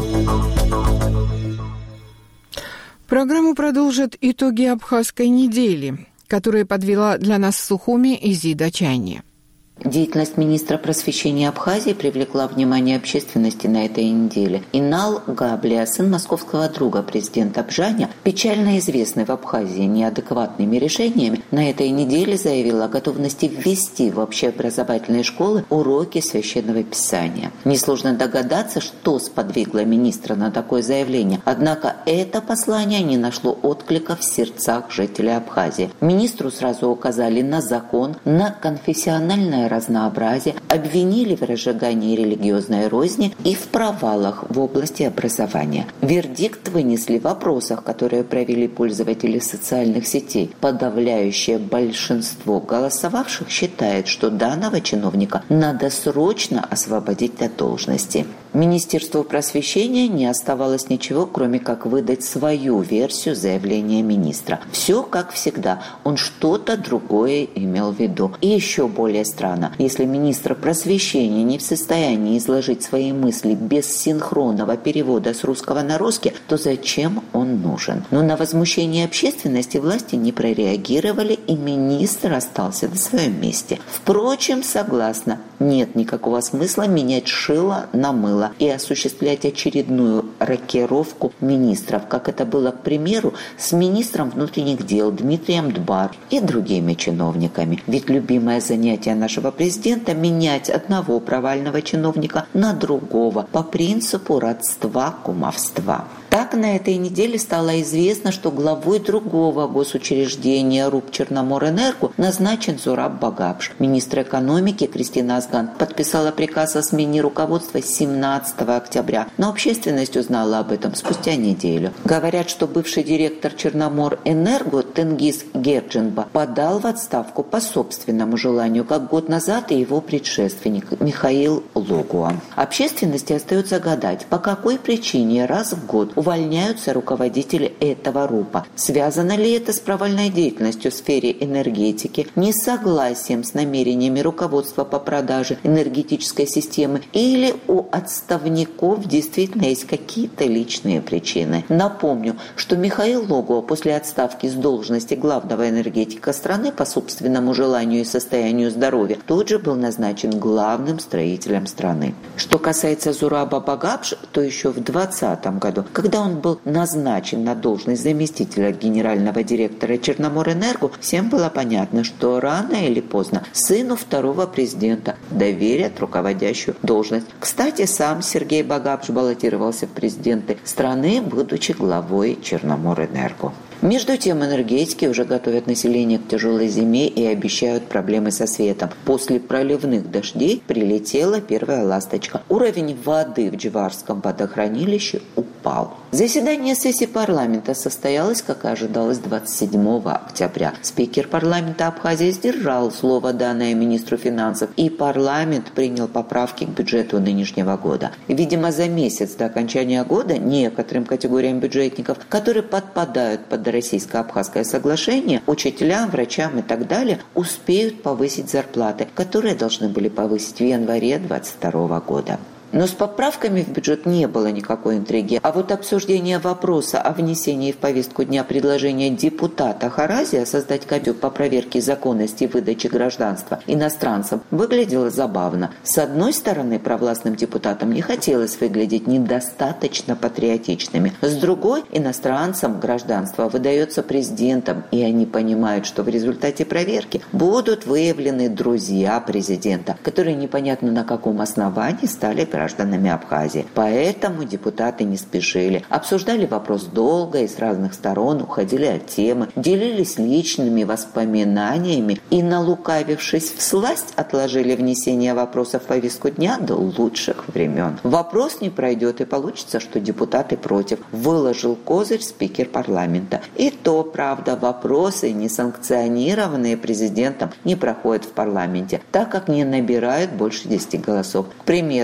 Программу продолжат итоги Абхазской недели, которая подвела для нас в Сухуми Изида Чайни. Деятельность министра просвещения Абхазии привлекла внимание общественности на этой неделе. Инал Габлия, сын московского друга президента Абжаня, печально известный в Абхазии неадекватными решениями, на этой неделе заявил о готовности ввести в общеобразовательные школы уроки священного писания. Несложно догадаться, что сподвигло министра на такое заявление. Однако это послание не нашло отклика в сердцах жителей Абхазии. Министру сразу указали на закон, на конфессиональное разнообразие, обвинили в разжигании религиозной розни и в провалах в области образования. Вердикт вынесли в вопросах, которые провели пользователи социальных сетей. Подавляющее большинство голосовавших считает, что данного чиновника надо срочно освободить от должности. Министерству просвещения не оставалось ничего, кроме как выдать свою версию заявления министра. Все как всегда, он что-то другое имел в виду. И еще более странно, если министр просвещения не в состоянии изложить свои мысли без синхронного перевода с русского на русский, то зачем он нужен? Но на возмущение общественности власти не прореагировали, и министр остался на своем месте. Впрочем, согласна, нет никакого смысла менять шило на мыло и осуществлять очередную рокировку министров, как это было, к примеру, с министром внутренних дел Дмитрием Дбар и другими чиновниками. Ведь любимое занятие нашего президента – менять одного провального чиновника на другого по принципу родства-кумовства. Так, на этой неделе стало известно, что главой другого госучреждения РУП «Черноморэнерго» назначен Зураб Багапш. Министр экономики Кристина Азган подписала приказ о смене руководства 17 октября, но общественность узнала об этом спустя неделю. Говорят, что бывший директор «Черноморэнерго» Тенгиз Герджинба подал в отставку по собственному желанию, как год назад и его предшественник Михаил Логуа. Общественности остается гадать, по какой причине раз в год увольняются руководители этого РУПа. Связано ли это с провальной деятельностью в сфере энергетики, несогласием с намерениями руководства по продаже энергетической системы, или у отставников действительно есть какие-то личные причины? Напомню, что Михаил Логуа после отставки с должности главного энергетика страны по собственному желанию и состоянию здоровья тут же был назначен главным строителем страны. Что касается Зураба Багапш, то еще в 2020 году, когда он был назначен на должность заместителя генерального директора Черноморэнерго, всем было понятно, что рано или поздно сыну второго президента доверят руководящую должность. Кстати, сам Сергей Багапш баллотировался в президенты страны, будучи главой Черноморэнерго. Между тем, энергетики уже готовят население к тяжелой зиме и обещают проблемы со светом. После проливных дождей прилетела первая ласточка. Уровень воды в Дживарском водохранилище упал. Заседание сессии парламента состоялось, как и ожидалось, 27 октября. Спикер парламента Абхазии сдержал слово, данное министру финансов, и парламент принял поправки к бюджету нынешнего года. Видимо, за месяц до окончания года некоторым категориям бюджетников, которые подпадают под российско-абхазское соглашение, учителям, врачам и так далее, успеют повысить зарплаты, которые должны были повысить в январе 2022 года. Но с поправками в бюджет не было никакой интриги. А вот обсуждение вопроса о внесении в повестку дня предложения депутата Харазия создать комиссию по проверке законности выдачи гражданства иностранцам выглядело забавно. С одной стороны, провластным депутатам не хотелось выглядеть недостаточно патриотичными. С другой, иностранцам гражданство выдается президентом, и они понимают, что в результате проверки будут выявлены друзья президента, которые непонятно на каком основании стали гражданами Абхазии. Поэтому депутаты не спешили. Обсуждали вопрос долго и с разных сторон, уходили от темы, делились личными воспоминаниями и, налукавившись всласть, отложили внесение вопроса в повестку дня до лучших времен. Вопрос не пройдет, и получится, что депутаты против. Выложил козырь спикер парламента. И то, правда, вопросы, не санкционированные президентом, не проходят в парламенте, так как не набирают больше 10 голосов. К примеру, требования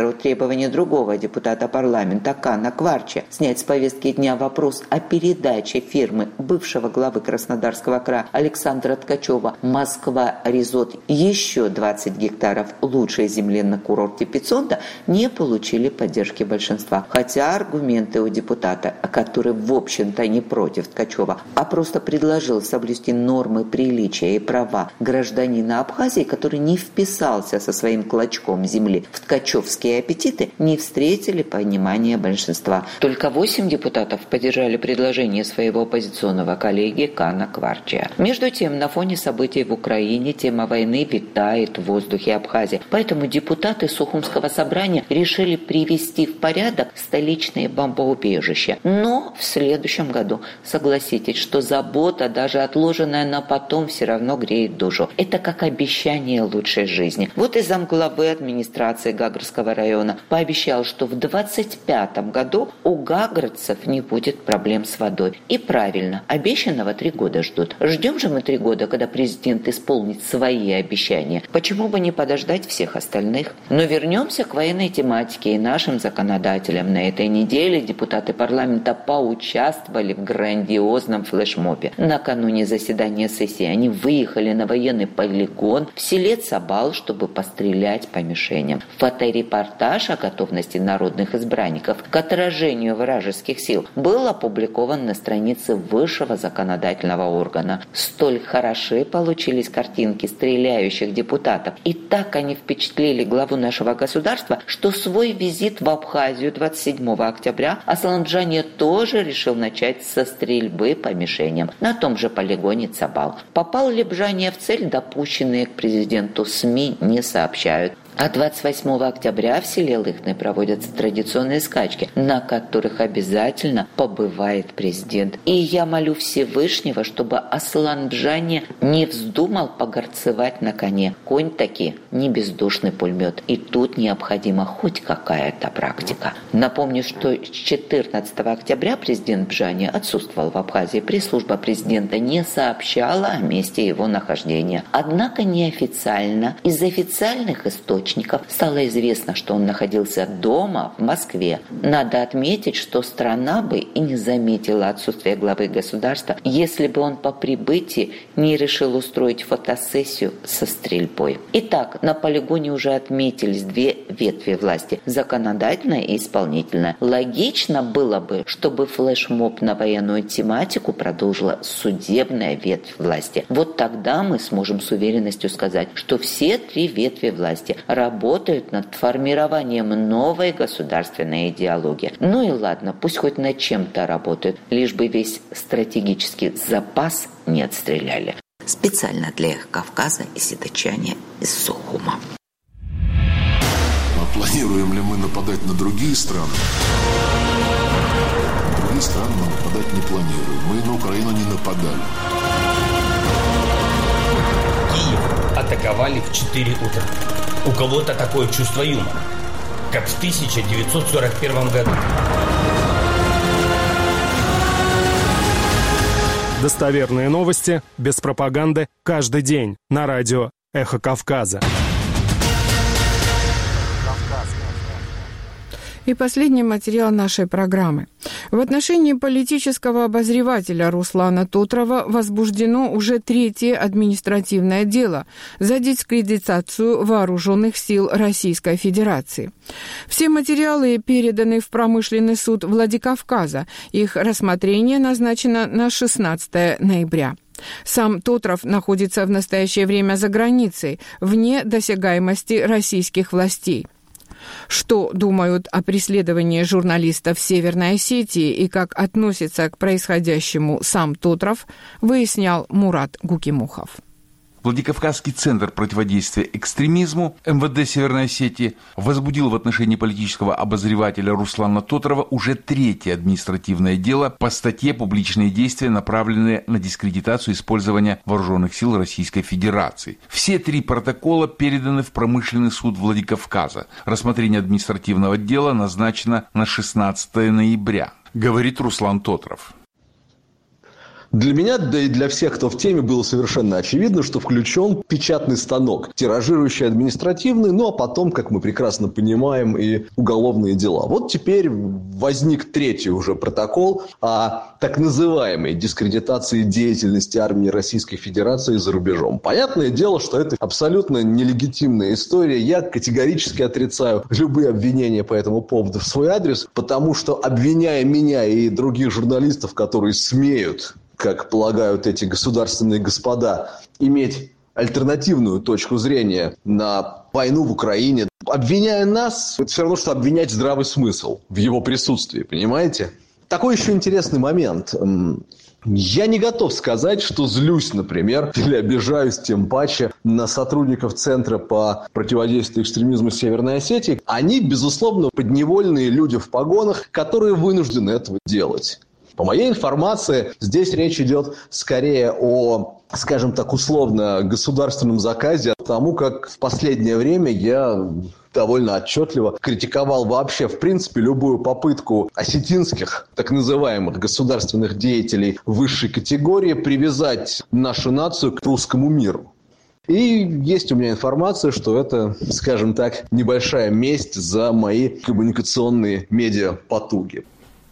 требование другого депутата парламента Кана Кварча снять с повестки дня вопрос о передаче фирмы бывшего главы Краснодарского края Александра Ткачева «Москва-Резот» еще 20 гектаров лучшей земли на курорте Пицунда, не получили поддержки большинства. Хотя аргументы у депутата, который, в общем-то, не против Ткачева, а просто предложил соблюсти нормы приличия и права гражданина Абхазии, который не вписался со своим клочком земли в ткачевские аппетиты, не встретили понимания большинства. Только 8 депутатов поддержали предложение своего оппозиционного коллеги Кана Кварча. Между тем, на фоне событий в Украине тема войны витает в воздухе Абхазии. Поэтому депутаты Сухумского собрания решили привести в порядок столичные бомбоубежища. Но в следующем году, согласитесь, что забота, даже отложенная на потом, все равно греет душу. Это как обещание лучшей жизни. Вот и замглавы администрации Гагрского района пообещал, что в 2025 году у гагрцев не будет проблем с водой. И правильно, обещанного 3 года ждут. Ждем же мы 3 года, когда президент исполнит свои обещания. Почему бы не подождать всех остальных? Но вернемся к военной тематике и нашим законодателям. На этой неделе депутаты парламента поучаствовали в грандиозном флешмобе. Накануне заседания сессии они выехали на военный полигон в селе Цабал, чтобы пострелять по мишеням. Фоторепортаж о готовности народных избранников к отражению вражеских сил был опубликован на странице высшего законодательного органа. Столь хороши получились картинки стреляющих депутатов, и так они впечатлили главу нашего государства, что свой визит в Абхазию 27 октября Аслан Бжания тоже решил начать со стрельбы по мишеням на том же полигоне Цабал. Попал ли Бжания в цель, допущенные к президенту СМИ не сообщают. А 28 октября в селе Лыхны проводятся традиционные скачки, на которых обязательно побывает президент. И я молю Всевышнего, чтобы Аслан Бжания не вздумал погорцевать на коне. Конь таки не бездушный пулемет. И тут необходима хоть какая-то практика. Напомню, что с 14 октября президент Бжания отсутствовал в Абхазии. Пресс-служба президента не сообщала о месте его нахождения. Однако неофициально из официальных источников стало известно, что он находился дома в Москве. Надо отметить, что страна бы и не заметила отсутствие главы государства, если бы он по прибытии не решил устроить фотосессию со стрельбой. Итак, на полигоне уже отметились 2 ветви власти – законодательная и исполнительная. Логично было бы, чтобы флешмоб на военную тематику продолжила судебная ветвь власти. Вот тогда мы сможем с уверенностью сказать, что все 3 ветви власти работают над формированием новой государственной идеологии. Ну и ладно, пусть хоть над чем-то работают, лишь бы весь стратегический запас не отстреляли. Специально для Эхо Кавказа и Сидочане из Сухума. А планируем ли мы нападать на другие страны? Другие страны мы нападать не планируем. Мы на Украину не нападали. Киев атаковали в 4 утра. У кого-то такое чувство юмора, как в 1941 году. Достоверные новости, без пропаганды, каждый день на радио «Эхо Кавказа». И последний материал нашей программы. В отношении политического обозревателя Руслана Тотрова возбуждено уже 3-е административное дело за дискредитацию вооруженных сил Российской Федерации. Все материалы переданы в промышленный суд Владикавказа. Их рассмотрение назначено на 16 ноября. Сам Тотров находится в настоящее время за границей, вне досягаемости российских властей. Что думают о преследовании журналистов в Северной Осетии и как относится к происходящему сам Тотров, выяснял Мурат Гукимухов. Владикавказский центр противодействия экстремизму МВД Северной Осетии возбудил в отношении политического обозревателя Руслана Тотрова уже 3-е административное дело по статье «Публичные действия, направленные на дискредитацию использования вооруженных сил Российской Федерации». Все 3 протокола переданы в промышленный суд Владикавказа. Рассмотрение административного дела назначено на 16 ноября, говорит Руслан Тотров. Для меня, да и для всех, кто в теме, было совершенно очевидно, что включен печатный станок, тиражирующий административный, ну а потом, как мы прекрасно понимаем, и уголовные дела. Вот теперь возник третий уже протокол о так называемой дискредитации деятельности армии Российской Федерации за рубежом. Понятное дело, что это абсолютно нелегитимная история. Я категорически отрицаю любые обвинения по этому поводу в свой адрес, потому что, обвиняя меня и других журналистов, которые смеют, как полагают эти государственные господа, иметь альтернативную точку зрения на войну в Украине, обвиняя нас, это все равно, что обвинять здравый смысл в его присутствии, понимаете? Такой еще интересный момент. Я не готов сказать, что злюсь, например, или обижаюсь тем паче на сотрудников Центра по противодействию экстремизму Северной Осетии. Они, безусловно, подневольные люди в погонах, которые вынуждены этого делать. По моей информации, здесь речь идет скорее о, скажем так, условно государственном заказе, потому как в последнее время я довольно отчетливо критиковал вообще, в принципе, любую попытку осетинских, так называемых, государственных деятелей высшей категории привязать нашу нацию к русскому миру. И есть у меня информация, что это, скажем так, небольшая месть за мои коммуникационные медиапотуги.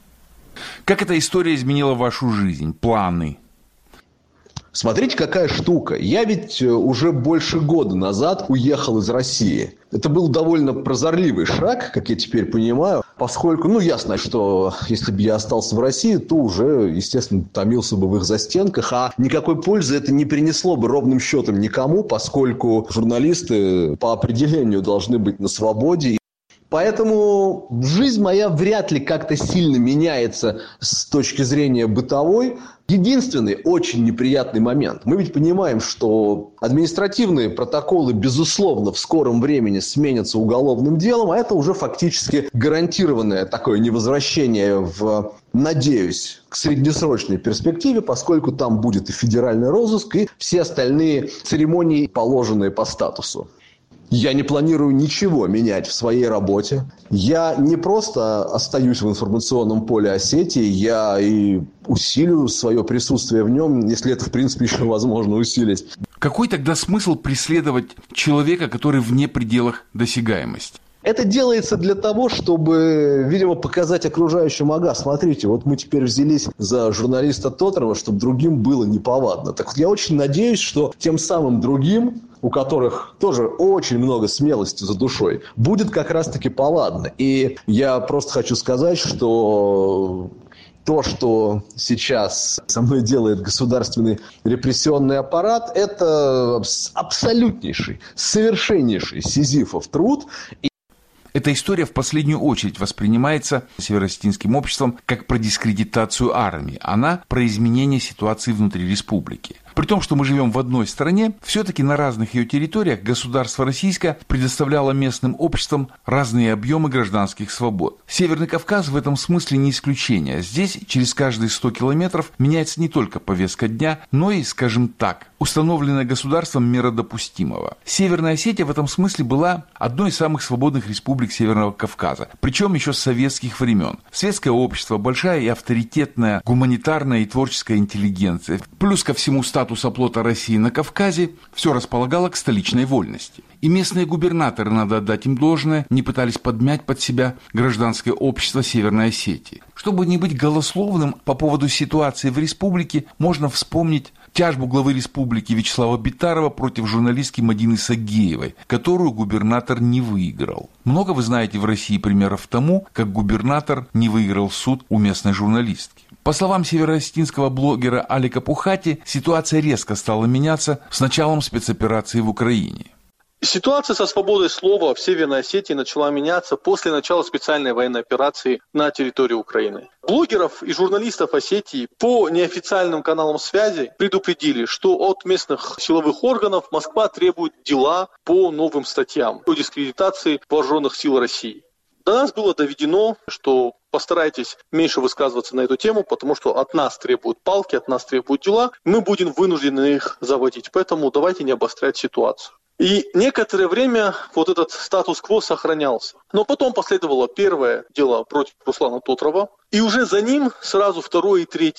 Как эта история изменила вашу жизнь, планы? Смотрите, какая штука. Я ведь уже больше года назад уехал из России. Это был довольно прозорливый шаг, как я теперь понимаю, поскольку, ясно, что если бы я остался в России, то уже, естественно, томился бы в их застенках, а никакой пользы это не принесло бы ровным счетом никому, поскольку журналисты по определению должны быть на свободе. Поэтому жизнь моя вряд ли как-то сильно меняется с точки зрения бытовой. Единственный очень неприятный момент. Мы ведь понимаем, что административные протоколы, безусловно, в скором времени сменятся уголовным делом, а это уже фактически гарантированное такое невозвращение в, надеюсь, к среднесрочной перспективе, поскольку там будет и федеральный розыск, и все остальные церемонии, положенные по статусу. Я не планирую ничего менять в своей работе. Я не просто остаюсь в информационном поле Осетии, я и усилю свое присутствие в нем, если это, в принципе, еще возможно усилить. Какой тогда смысл преследовать человека, который вне пределах досягаемости? Это делается для того, чтобы, видимо, показать окружающим: ага, смотрите, вот мы теперь взялись за журналиста Тоторова, чтобы другим было неповадно. Так вот, я очень надеюсь, что тем самым другим, у которых тоже очень много смелости за душой, будет как раз-таки повадно. И я просто хочу сказать, что то, что сейчас со мной делает государственный репрессионный аппарат, это абсолютнейший, совершеннейший сизифов труд. Эта история в последнюю очередь воспринимается североосетинским обществом как про дискредитацию армии. Она про изменение ситуации внутри республики. При том, что мы живем в одной стране, все-таки на разных ее территориях государство российское предоставляло местным обществам разные объемы гражданских свобод. Северный Кавказ в этом смысле не исключение. Здесь через каждые 100 километров меняется не только повестка дня, но и, скажем так, установленная государством мера допустимого. Северная Осетия в этом смысле была одной из самых свободных республик Северного Кавказа, причем еще с советских времен. Светское общество, большая и авторитетная гуманитарная и творческая интеллигенция, плюс ко всему статус оплота России на Кавказе, все располагало к столичной вольности. И местные губернаторы, надо отдать им должное, не пытались подмять под себя гражданское общество Северной Осетии. Чтобы не быть голословным по поводу ситуации в республике, можно вспомнить тяжбу главы республики Вячеслава Битарова против журналистки Мадины Сагеевой, которую губернатор не выиграл. Много вы знаете в России примеров тому, как губернатор не выиграл суд у местной журналистки. По словам североосетинского блогера Алика Пухати, ситуация резко стала меняться с началом спецоперации в Украине. Ситуация со свободой слова в Северной Осетии начала меняться после начала специальной военной операции на территории Украины. Блогеров и журналистов Осетии по неофициальным каналам связи предупредили, что от местных силовых органов Москва требует дела по новым статьям о дискредитации вооруженных сил России. До нас было доведено, что постарайтесь меньше высказываться на эту тему, потому что от нас требуют палки, от нас требуют дела, мы будем вынуждены их заводить. Поэтому давайте не обострять ситуацию. И некоторое время вот этот статус-кво сохранялся. Но потом последовало первое дело против Руслана Тоторова, и уже за ним сразу второе и третье.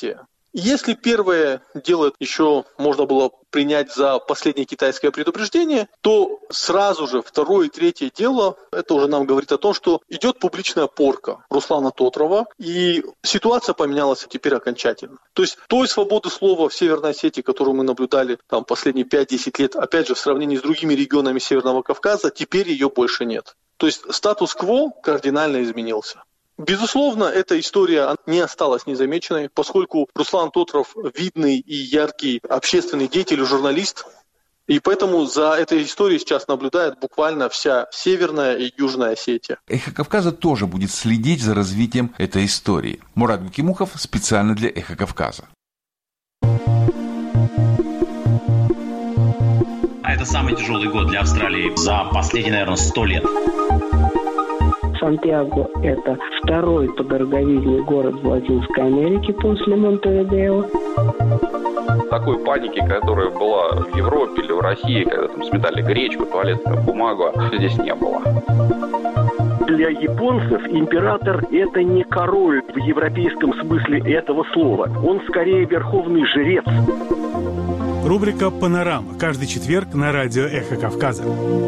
Если первое дело еще можно было принять за последнее китайское предупреждение, то сразу же второе и третье дело, это уже нам говорит о том, что идет публичная порка Руслана Тотрова, и ситуация поменялась теперь окончательно. То есть той свободы слова в Северной Осетии, которую мы наблюдали там последние 5-10 лет, опять же, в сравнении с другими регионами Северного Кавказа, теперь ее больше нет. То есть статус-кво кардинально изменился. Безусловно, эта история не осталась незамеченной, поскольку Руслан Тотров видный и яркий общественный деятель и журналист, и поэтому за этой историей сейчас наблюдает буквально вся Северная и Южная Осетия. «Эхо Кавказа» тоже будет следить за развитием этой истории. Мурат Гукимухов специально для «Эхо Кавказа». Это самый тяжелый год для Австралии за последние, наверное, 100 лет. Сантьяго – это второй по дороговизне город в Латинской Америке после Монтевидео. Такой паники, которая была в Европе или в России, когда там сметали гречку, туалетную бумагу, здесь не было. Для японцев император – это не король в европейском смысле этого слова. Он скорее верховный жрец. Рубрика «Панорама» каждый четверг на радио «Эхо Кавказа».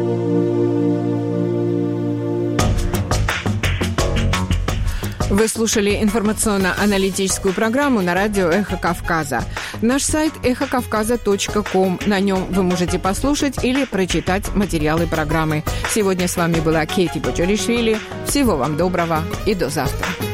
Вы слушали информационно-аналитическую программу на радио «Эхо Кавказа». Наш сайт эхокавказа.ком. На нем вы можете послушать или прочитать материалы программы. Сегодня с вами была Кейти Бочаришвили. Всего вам доброго и до завтра.